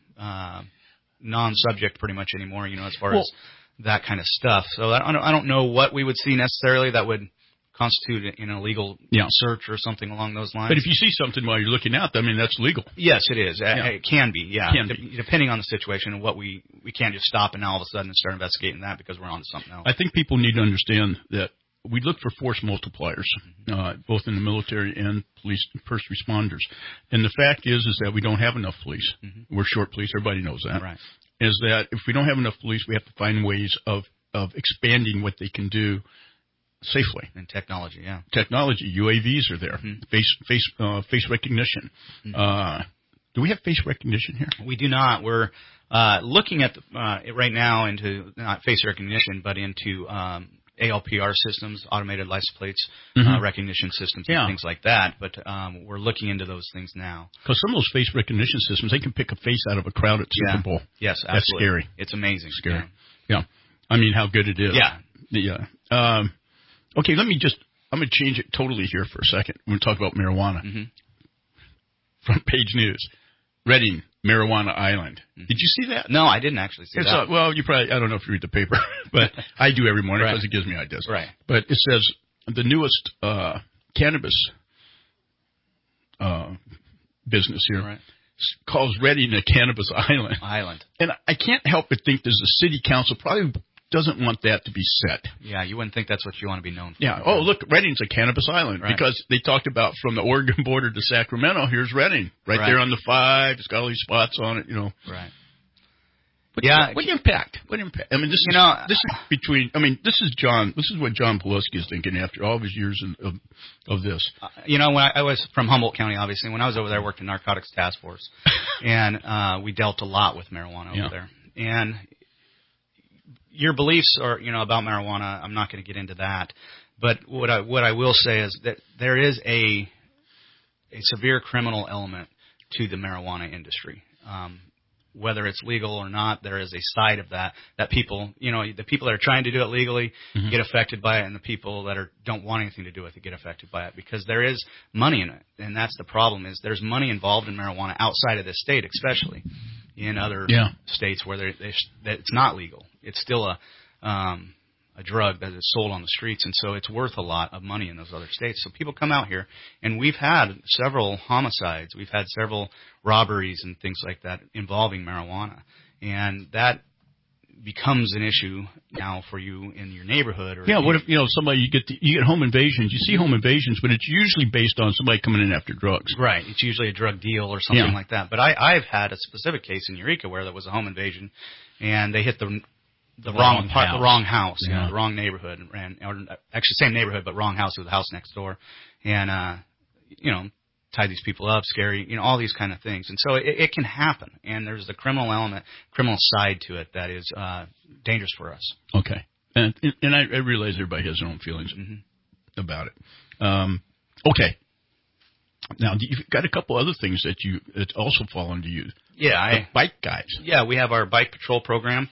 non-subject pretty much anymore, as far as that kind of stuff. So I don't know what we would see necessarily that would constitute an illegal search or something along those lines. But if you see something while you're looking out, that's legal. Yes, it is. It can be, depending on the situation and what we can't just stop and all of a sudden start investigating that because we're on to something else. I think people need to understand that we look for force multipliers, both in the military and police, first responders. And the fact is that we don't have enough police. Mm-hmm. We're short police. Everybody knows that. Right. Is that if we don't have enough police, we have to find ways of expanding what they can do safely. And technology, yeah. Technology. UAVs are there. Mm-hmm. Face recognition. Mm-hmm. Do we have face recognition here? We do not. We're looking at right now into not face recognition, but into ALPR systems, automated license plates, recognition systems, and things like that. But we're looking into those things now. Because some of those face recognition systems, they can pick a face out of a crowd at Super Bowl. Yes, absolutely. That's scary. It's amazing. Scary. Yeah. I mean, how good it is. Yeah. Okay, I'm going to change it totally here for a second. We're going to talk about marijuana. Mm-hmm. Front page news. Redding, Marijuana Island. Mm-hmm. Did you see that? No, I didn't actually see that. Well, you probably, I don't know if you read the paper, but I do every morning because it gives me ideas. Right. But it says the newest cannabis business here calls Redding a cannabis island. And I can't help but think there's a city council probably doesn't want that to be set. Yeah, you wouldn't think that's what you want to be known for. Yeah. Oh, look, Redding's a cannabis island because they talked about from the Oregon border to Sacramento. Here's Redding, right there on the 5. It's got all these spots on it, Right. What impact? I mean, this is John. This is what John Pulaski is thinking after all of his years of this. When I was from Humboldt County, obviously, when I was over there, I worked in Narcotics Task Force, and we dealt a lot with marijuana over there. And your beliefs are, about marijuana, I'm not going to get into that. But what I will say is that there is a severe criminal element to the marijuana industry. Whether it's legal or not, there is a side of that people, the people that are trying to do it legally get affected by it, and the people that don't want anything to do with it get affected by it because there is money in it. And that's the problem is there's money involved in marijuana outside of this state, especially in other states where that it's not legal. It's still a drug that is sold on the streets, and so it's worth a lot of money in those other states. So people come out here, and we've had several homicides. We've had several robberies and things like that involving marijuana, and that becomes an issue now for you in your neighborhood. What if somebody you get home invasions? You see home invasions, but it's usually based on somebody coming in after drugs. Right. It's usually a drug deal or something like that. But I've had a specific case in Eureka where there was a home invasion, and they hit the wrong house, the wrong neighborhood, or actually same neighborhood but wrong house. It was the house next door, and tie these people up, scary, all these kind of things. And so it can happen, and there's the criminal side to it that is dangerous for us. Okay, and I realize everybody has their own feelings about it. Okay, now you've got a couple other things that also fall under you. Yeah, the bike guys. Yeah, we have our bike patrol program.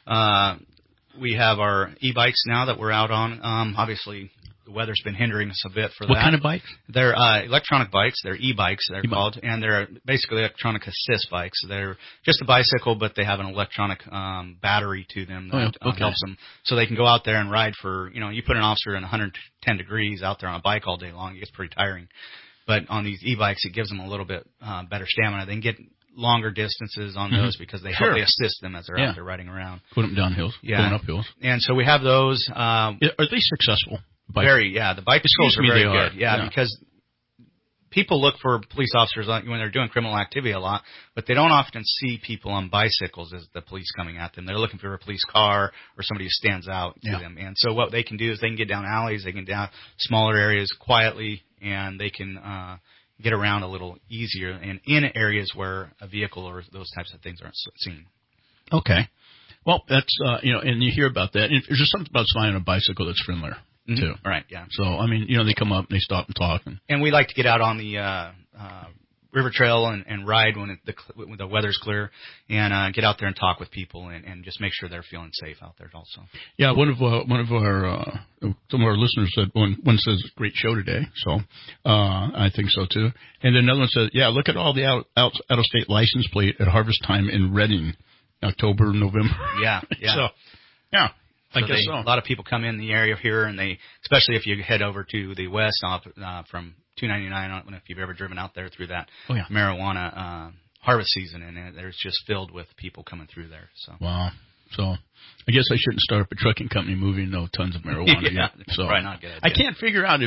We have our e-bikes now that we're out on. Obviously, the weather's been hindering us a bit for that. What kind of bikes? They're electronic bikes. They're e-bikes, they're called, and they're basically electronic assist bikes. They're just a bicycle, but they have an electronic battery to them that helps them. So they can go out there and ride for, you put an officer in 110 degrees out there on a bike all day long. It gets pretty tiring. But on these e-bikes, it gives them a little bit better stamina. They can get longer distances on those because they help assist them as they're out there riding around. Put them down hills, going up hills. And so we have those. Are they successful? The bike patrols are very good. Yeah, because people look for police officers when they're doing criminal activity a lot, but they don't often see people on bicycles as the police coming at them. They're looking for a police car or somebody who stands out to them. And so what they can do is they can get down alleys, they can get down smaller areas quietly, and they can get around a little easier and in areas where a vehicle or those types of things aren't seen. Okay. Well, that's, and you hear about that. And there's just something about flying on a bicycle that's friendlier, too. Right, yeah. So, they come up and they stop and talk. And we like to get out on the river trail and ride when the weather's clear and get out there and talk with people and just make sure they're feeling safe out there also. Yeah, one of our some of our listeners said one says great show today, so I think so too. And then another one said, yeah, look at all the out of state license plate at harvest time in Redding, October, November. Yeah. So yeah. I guess so. A lot of people come in the area here, and especially if you head over to the west from 299. I don't know if you've ever driven out there through that marijuana harvest season, and there's just filled with people coming through there. So wow. So I guess I shouldn't start up a trucking company moving tons of marijuana. Yeah, so probably not good. I can't figure out if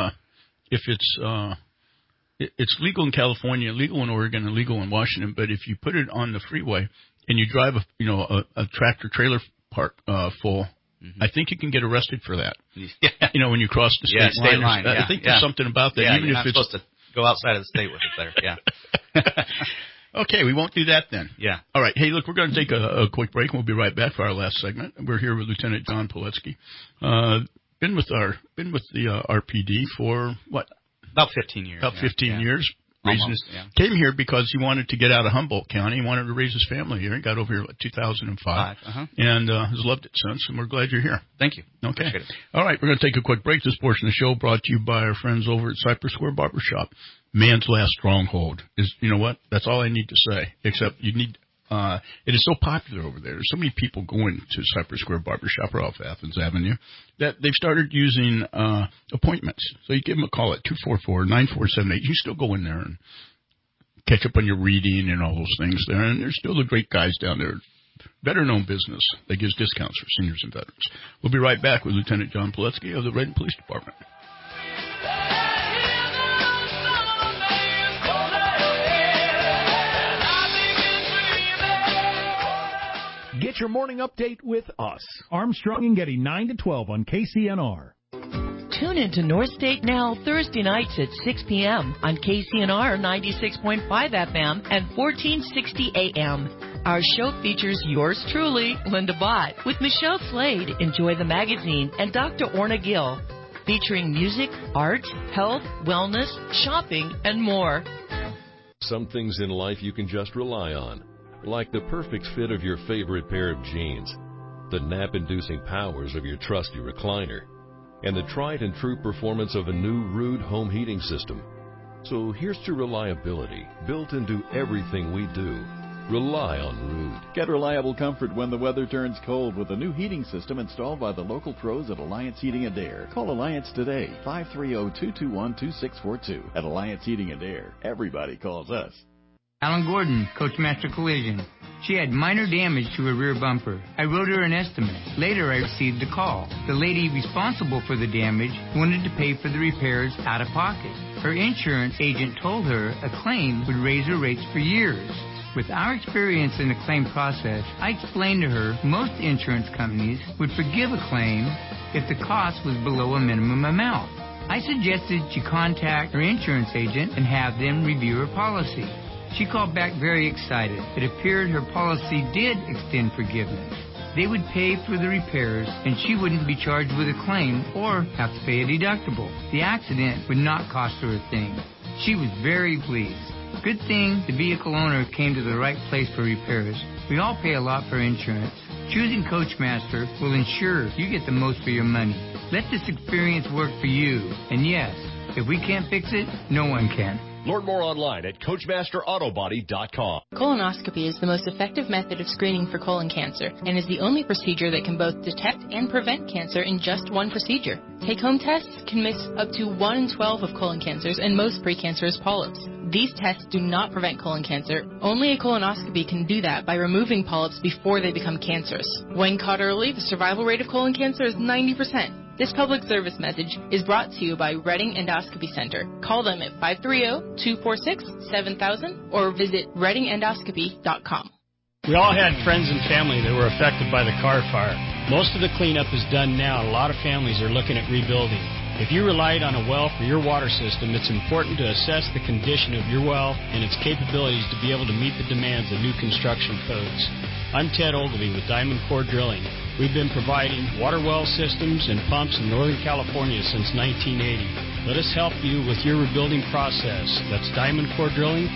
it's legal in California, legal in Oregon, and legal in Washington. But if you put it on the freeway and you drive a tractor trailer park full, I think you can get arrested for that. Yeah. When you cross the state line. I think there's something about that. Yeah, even you're if not supposed to go outside of the state with it there. Yeah. Okay, we won't do that then. Yeah. All right. Hey, look, we're going to take a quick break, and we'll be right back for our last segment. We're here with Lieutenant John Pilecki. Been with the RPD for what? About 15 years. About 15 years. Almost, Came here because he wanted to get out of Humboldt County. He wanted to raise his family here. He got over here in 2005 and has loved it since, and we're glad you're here. Thank you. Okay. All right, we're going to take a quick break. This portion of the show brought to you by our friends over at Cypress Square Barbershop. Man's last stronghold is, you know what? That's all I need to say, except you need it is so popular over there. There's so many people going to Cypress Square Barbershop or off Athens Avenue that they've started using appointments. So you give them a call at 244-9478. You can still go in there and catch up on your reading and all those things there. And there's still the great guys down there. Better known business that gives discounts for seniors and veterans. We'll be right back with Lieutenant John Pilecki of the Redding Police Department. Get your morning update with us. Armstrong and Getty, 9 to 12 on KCNR. Tune into North State Now Thursday nights at 6 p.m. on KCNR 96.5 FM and 1460 AM. Our show features yours truly, Linda Bott, with Michelle Slade, Enjoy the Magazine, and Dr. Orna Gill, featuring music, art, health, wellness, shopping, and more. Some things in life you can just rely on, like the perfect fit of your favorite pair of jeans, the nap-inducing powers of your trusty recliner, and the tried and true performance of a new Ruud home heating system. So here's to reliability built into everything we do. Rely on Ruud. Get reliable comfort when the weather turns cold with a new heating system installed by the local pros at Alliance Heating and Air. Call Alliance today, 530-221-2642. At Alliance Heating and Air, everybody calls us. Alan Gordon, Coachmaster Collision. She had minor damage to her rear bumper. I wrote her an estimate. Later, I received a call. The lady responsible for the damage wanted to pay for the repairs out of pocket. Her insurance agent told her a claim would raise her rates for years. With our experience in the claim process, I explained to her most insurance companies would forgive a claim if the cost was below a minimum amount. I suggested she contact her insurance agent and have them review her policy. She called back very excited. It appeared her policy did extend forgiveness. They would pay for the repairs, and she wouldn't be charged with a claim or have to pay a deductible. The accident would not cost her a thing. She was very pleased. Good thing the vehicle owner came to the right place for repairs. We all pay a lot for insurance. Choosing Coachmaster will ensure you get the most for your money. Let this experience work for you. And yes, if we can't fix it, no one can. Learn more online at CoachmasterAutobody.com. Colonoscopy is the most effective method of screening for colon cancer and is the only procedure that can both detect and prevent cancer in just one procedure. Take-home tests can miss up to 1 in 12 of colon cancers and most precancerous polyps. These tests do not prevent colon cancer. Only a colonoscopy can do that by removing polyps before they become cancerous. When caught early, the survival rate of colon cancer is 90%. This public service message is brought to you by Redding Endoscopy Center. Call them at 530-246-7000 or visit reddingendoscopy.com. We all had friends and family that were affected by the Carr fire. Most of the cleanup is done now. A lot of families are looking at rebuilding. If you relied on a well for your water system, it's important to assess the condition of your well and its capabilities to be able to meet the demands of new construction codes. I'm Ted Ogilvie with Diamond Core Drilling. We've been providing water well systems and pumps in Northern California since 1980. Let us help you with your rebuilding process. That's Diamond Core Drilling,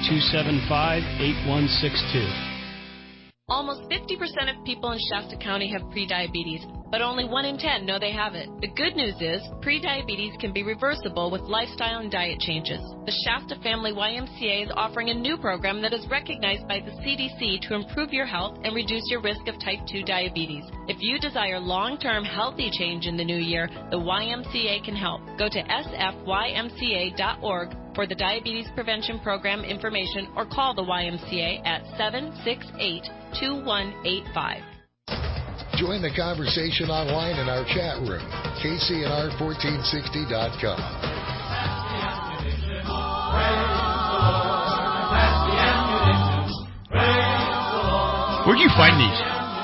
275-8162. Almost 50% of people in Shasta County have prediabetes, but only 1 in 10 know they have it. The good news is prediabetes can be reversible with lifestyle and diet changes. The Shasta Family YMCA is offering a new program that is recognized by the CDC to improve your health and reduce your risk of type 2 diabetes. If you desire long-term healthy change in the new year, the YMCA can help. Go to sfymca.org for the Diabetes Prevention Program information or call the YMCA at 768-2185. Join the conversation online in our chat room, KCNR1460.com. Where'd you find these?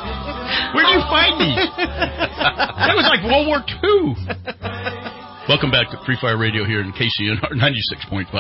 That was like World War II. Welcome back to Free Fire Radio here in KCNR 96.5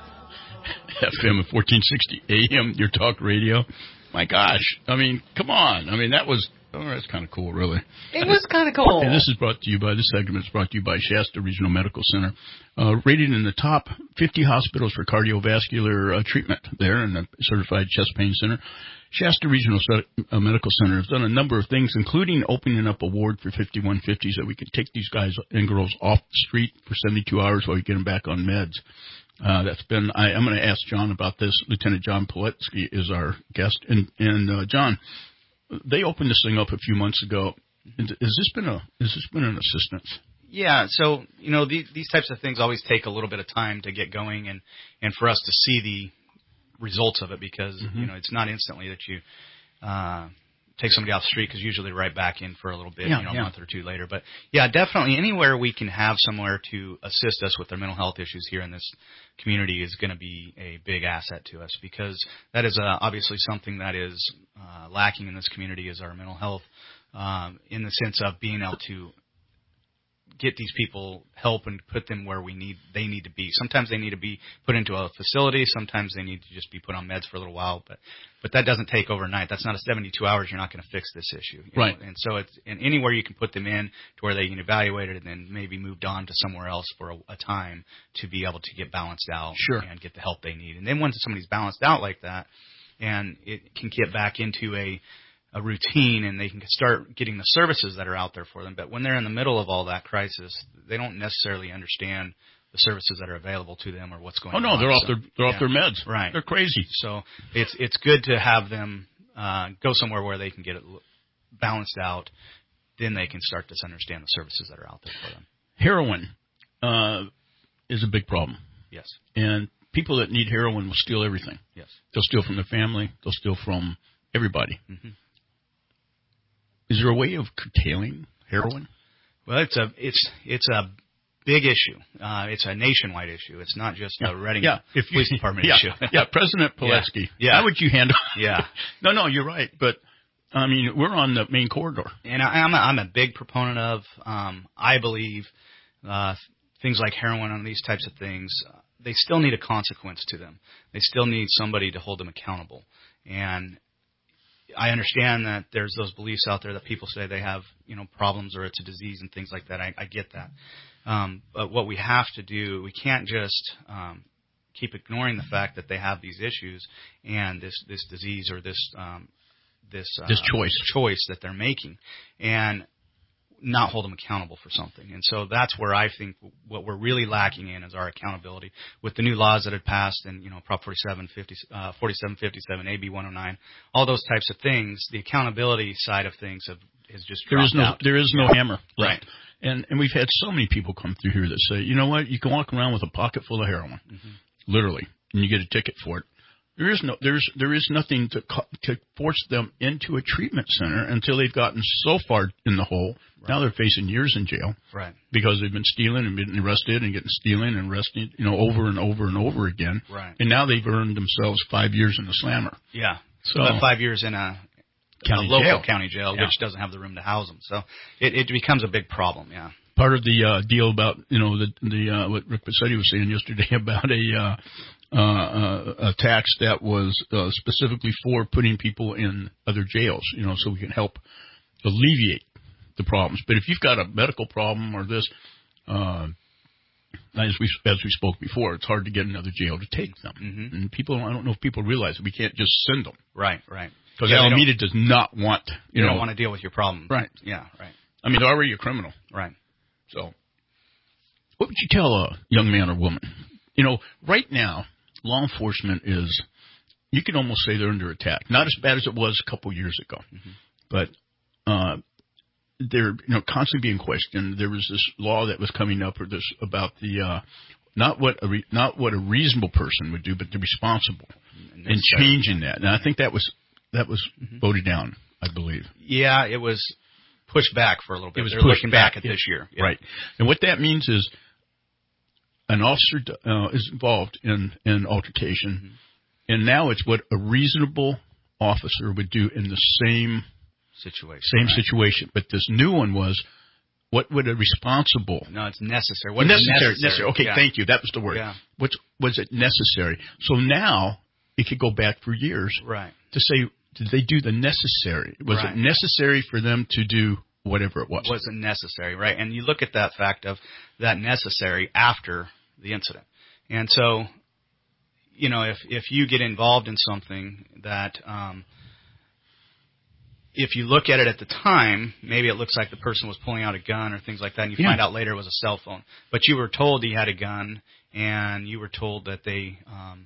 FM at 1460 AM, your talk radio. My gosh. I mean, come on. I mean, that's kind of cool, really. It was kind of cool. And this segment is brought to you by Shasta Regional Medical Center, rated in the top 50 hospitals for cardiovascular treatment there, and a certified chest pain center. Shasta Regional Medical Center has done a number of things, including opening up a ward for 5150s that we can take these guys and girls off the street for 72 hours while we get them back on meds. I'm going to ask John about this. Lieutenant John Poletsky is our guest. And John, they opened this thing up a few months ago. Has this been an assistance? Yeah, so, these types of things always take a little bit of time to get going and for us to see the results of it because, it's not instantly that you take somebody off the street because usually right back in for a little bit, a month or two later. But, yeah, definitely anywhere we can have somewhere to assist us with their mental health issues here in this community is going to be a big asset to us because that is obviously something that is lacking in this community is our mental health in the sense of being able to get these people help and put them where they need to be. Sometimes they need to be put into a facility. Sometimes they need to just be put on meds for a little while. But that doesn't take overnight. That's not a 72 hours. You're not going to fix this issue. Right. And so and anywhere you can put them in to where they can evaluate it and then maybe moved on to somewhere else for a time to be able to get balanced out and get the help they need. And then once somebody's balanced out like that and it can get back into a routine and they can start getting the services that are out there for them. But when they're in the middle of all that crisis, they don't necessarily understand the services that are available to them or what's going on. Oh, no, they're off their meds. Right. They're crazy. So it's good to have them go somewhere where they can get it balanced out. Then they can start to understand the services that are out there for them. Heroin is a big problem. Yes. And people that need heroin will steal everything. Yes. They'll steal from their family. They'll steal from everybody. Mm-hmm. Is there a way of curtailing heroin? Well, it's a big issue. It's a nationwide issue. It's not just a Reading Police Department issue. President Poletsky. How would you handle it? Yeah. No, you're right. But, I mean, we're on the main corridor. And I'm a big proponent of, I believe, things like heroin and these types of things, they still need a consequence to them. They still need somebody to hold them accountable. And I understand that there's those beliefs out there that people say they have, problems or it's a disease and things like that. I get that. But what we have to do, we can't just keep ignoring the fact that they have these issues and this disease or this choice that they're making and not hold them accountable for something. And so that's where I think what we're really lacking in is our accountability with the new laws that have passed and, Prop 4757, AB 109, all those types of things. The accountability side of things has just dropped out. There is no hammer. Right. And we've had so many people come through here that say, you know what, you can walk around with a pocket full of heroin, literally, and you get a ticket for it. There is nothing to force them into a treatment center until they've gotten so far in the hole. Right. Now they're facing years in jail, right? Because they've been stealing and been arrested and getting stealing and arrested, over and over and over again. Right. And now they've earned themselves 5 years in the slammer. Yeah. So about 5 years in a local county jail, which doesn't have the room to house them. So it becomes a big problem. Yeah. Part of the deal about what Rick Passetti was saying yesterday about a tax that was specifically for putting people in other jails, so we can help alleviate the problems. But if you've got a medical problem or this, as we spoke before, it's hard to get another jail to take them. Mm-hmm. And I don't know if people realize that we can't just send them. Right. Because Alameda does not want, they don't want to deal with your problem. Right. Yeah, right. I mean, they're already a criminal. Right. So, what would you tell a young man or woman? Right now, law enforcement is, you can almost say they're under attack. Not as bad as it was a couple years ago, but they're constantly being questioned. There was this law that was coming up, or this about the not what a reasonable person would do, but the responsible, and changing that. And I think that was voted down, I believe. Yeah, it was. pushed back for a little bit. It was They're pushed looking back at this year. Yeah. Right. And what that means is an officer is involved in an altercation, and now it's what a reasonable officer would do in the same situation. But this new one was, what would a responsible... No, it's necessary. What is necessary? Okay, thank you. That was the word. Yeah. Was it necessary? So now it could go back for years to say, did they do the necessary? Was it necessary for them to do whatever it was? Wasn't necessary, right? And you look at that fact of that necessary after the incident. And so, you know, if you get involved in something that, if you look at it at the time, maybe it looks like the person was pulling out a gun or things like that, and you find out later it was a cell phone. But you were told he had a gun, and you were told that they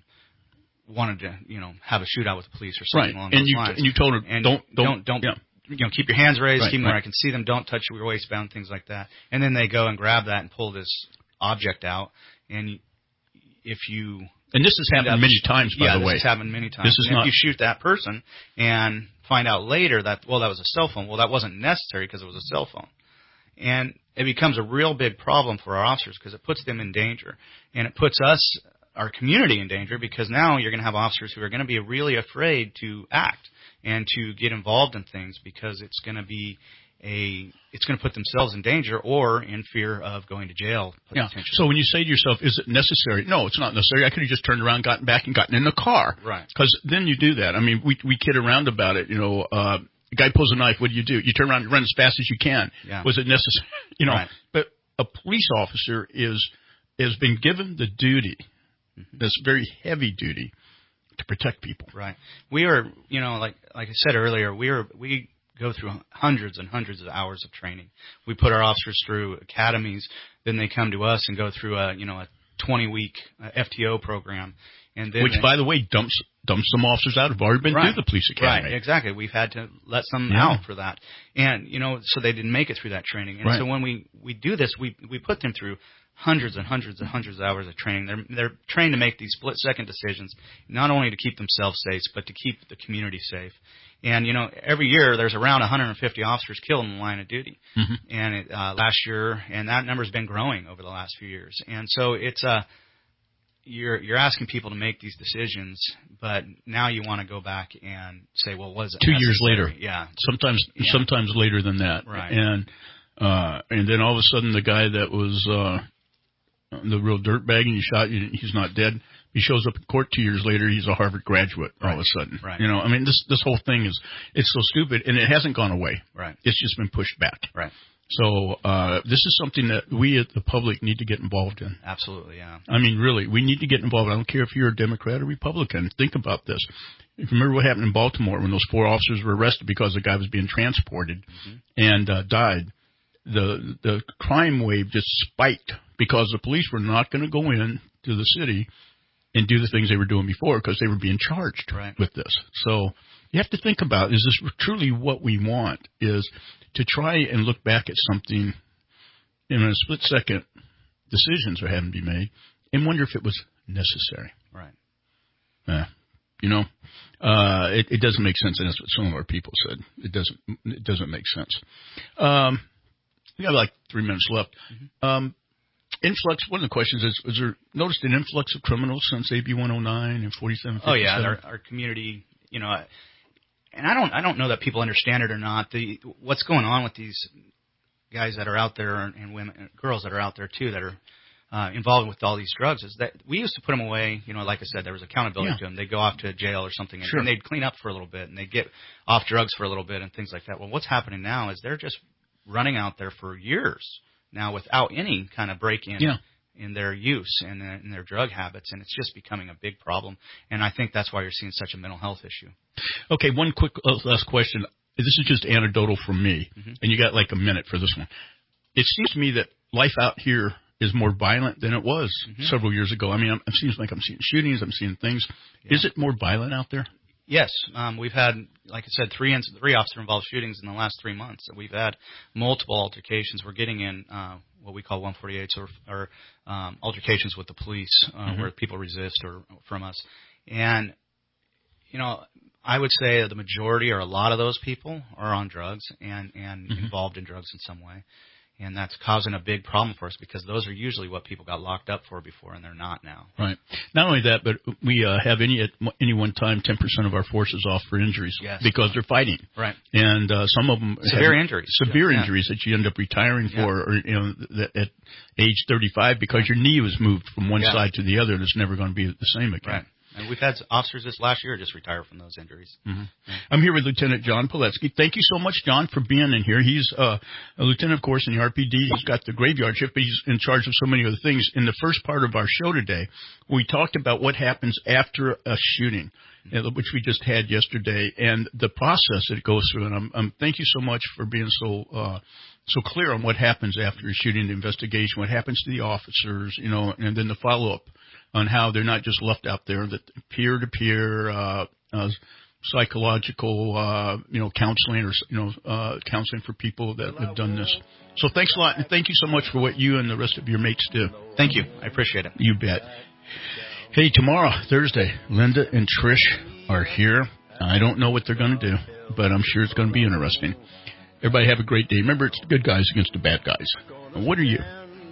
wanted to, you know, have a shootout with the police or something along those lines. And you told her, don't you know, keep your hands raised, keep them where I can see them, don't touch your waistband, things like that. And then they go and grab that and pull this object out, and if you... And this has happened many times, by the way. Yeah, this has happened many times. If you shoot that person and find out later that, well, that was a cell phone, well, that wasn't necessary because it was a cell phone. And it becomes a real big problem for our officers because it puts them in danger. And it puts us, our community, in danger because now you're going to have officers who are going to be really afraid to act and to get involved in things because it's going to be it's going to put themselves in danger or in fear of going to jail. So when you say to yourself, is it necessary? No, it's not necessary. I could have just turned around, gotten back, and gotten in the car. Right. Because then you do that. I mean, we kid around about it. You know, a guy pulls a knife. What do? You turn around and run as fast as you can. Yeah. Was it necessary? You know, but a police officer has been given the duty, this very heavy duty, to protect people. Right. We are, you know, like I said earlier, we go through hundreds and hundreds of hours of training. We put our officers through academies, then they come to us and go through a 20-week FTO program. And then by the way, dumps some officers out who've already been through the police academy. Right, exactly. We've had to let some out for that. And, you know, so they didn't make it through that training. And so when we do this, we put them through hundreds and hundreds and hundreds of hours of training. They're trained to make these split-second decisions, not only to keep themselves safe, but to keep the community safe. And, you know, every year there's around 150 officers killed in the line of duty. And last year, and that number's been growing over the last few years. And so it's you're asking people to make these decisions, but now you want to go back and say, well, was it 2 years later? Yeah. Sometimes later than that. Right. And then all of a sudden the guy that was the real dirtbag and you shot, he's not dead. He shows up in court 2 years later. He's a Harvard graduate all of a sudden. Right. You know, I mean, this whole thing it's so stupid, and it hasn't gone away. Right. It's just been pushed back. Right. So this is something that we at the public need to get involved in. Absolutely, yeah. I mean, really, we need to get involved. I don't care if you're a Democrat or Republican. Think about this. If you remember what happened in Baltimore when those 4 officers were arrested because the guy was being transported and died. The crime wave just spiked because the police were not going to go in to the city and do the things they were doing before because they were being charged with this. So you have to think about, is this truly what we want, is to try and look back at something in a split-second, decisions are having to be made, and wonder if it was necessary. Right. You know, it doesn't make sense, and that's what some of our people said. It doesn't make sense. We have like 3 minutes left. Influx, one of the questions is there noticed an influx of criminals since AB 109 and 4757? Oh, yeah, our community, you know, and I don't know that people understand it or not. What's going on with these guys that are out there and women, girls that are out there too that are involved with all these drugs is that we used to put them away. You know, like I said, there was accountability to them. They'd go off to jail or something, and they'd clean up for a little bit, and they'd get off drugs for a little bit and things like that. Well, what's happening now is they're just running out there for years now without any kind of break-in in their use and in their drug habits, and it's just becoming a big problem. And I think that's why you're seeing such a mental health issue. Okay, one quick last question. This is just anecdotal from me, and you got like a minute for this one. It seems to me that life out here is more violent than it was several years ago. I mean, it seems like I'm seeing shootings, I'm seeing things. Yeah. Is it more violent out there? Yes. We've had, like I said, three officer-involved shootings in the last 3 months. We've had multiple altercations. We're getting in what we call 148s or altercations with the police where people resist or from us. And, you know, I would say the majority or a lot of those people are on drugs and involved in drugs in some way. And that's causing a big problem for us because those are usually what people got locked up for before, and they're not now. Right. Not only that, but we have at any one time 10% of our forces off for injuries because they're fighting. Right. And some of them severe injuries that you end up retiring for, or at age 35 because your knee was moved from one side to the other, and it's never going to be the same again. Right. And we've had officers this last year just retire from those injuries. Mm-hmm. I'm here with Lieutenant John Pilecki. Thank you so much, John, for being in here. He's a lieutenant, of course, in the RPD. He's got the graveyard shift, but he's in charge of so many other things. In the first part of our show today, we talked about what happens after a shooting, which we just had yesterday, and the process that it goes through. And thank you so much for being so clear on what happens after a shooting, the investigation, what happens to the officers, and then the follow-up on how they're not just left out there, that peer-to-peer psychological, counseling or, counseling for people that have done this. So thanks a lot, and thank you so much for what you and the rest of your mates do. Thank you. I appreciate it. You bet. Hey, tomorrow, Thursday, Linda and Trish are here. I don't know what they're going to do, but I'm sure it's going to be interesting. Everybody have a great day. Remember, it's the good guys against the bad guys. And what are you?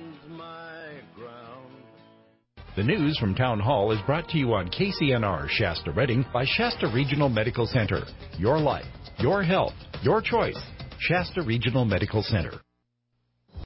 The news from Town Hall is brought to you on KCNR Shasta Redding by Shasta Regional Medical Center. Your life, your health, your choice. Shasta Regional Medical Center.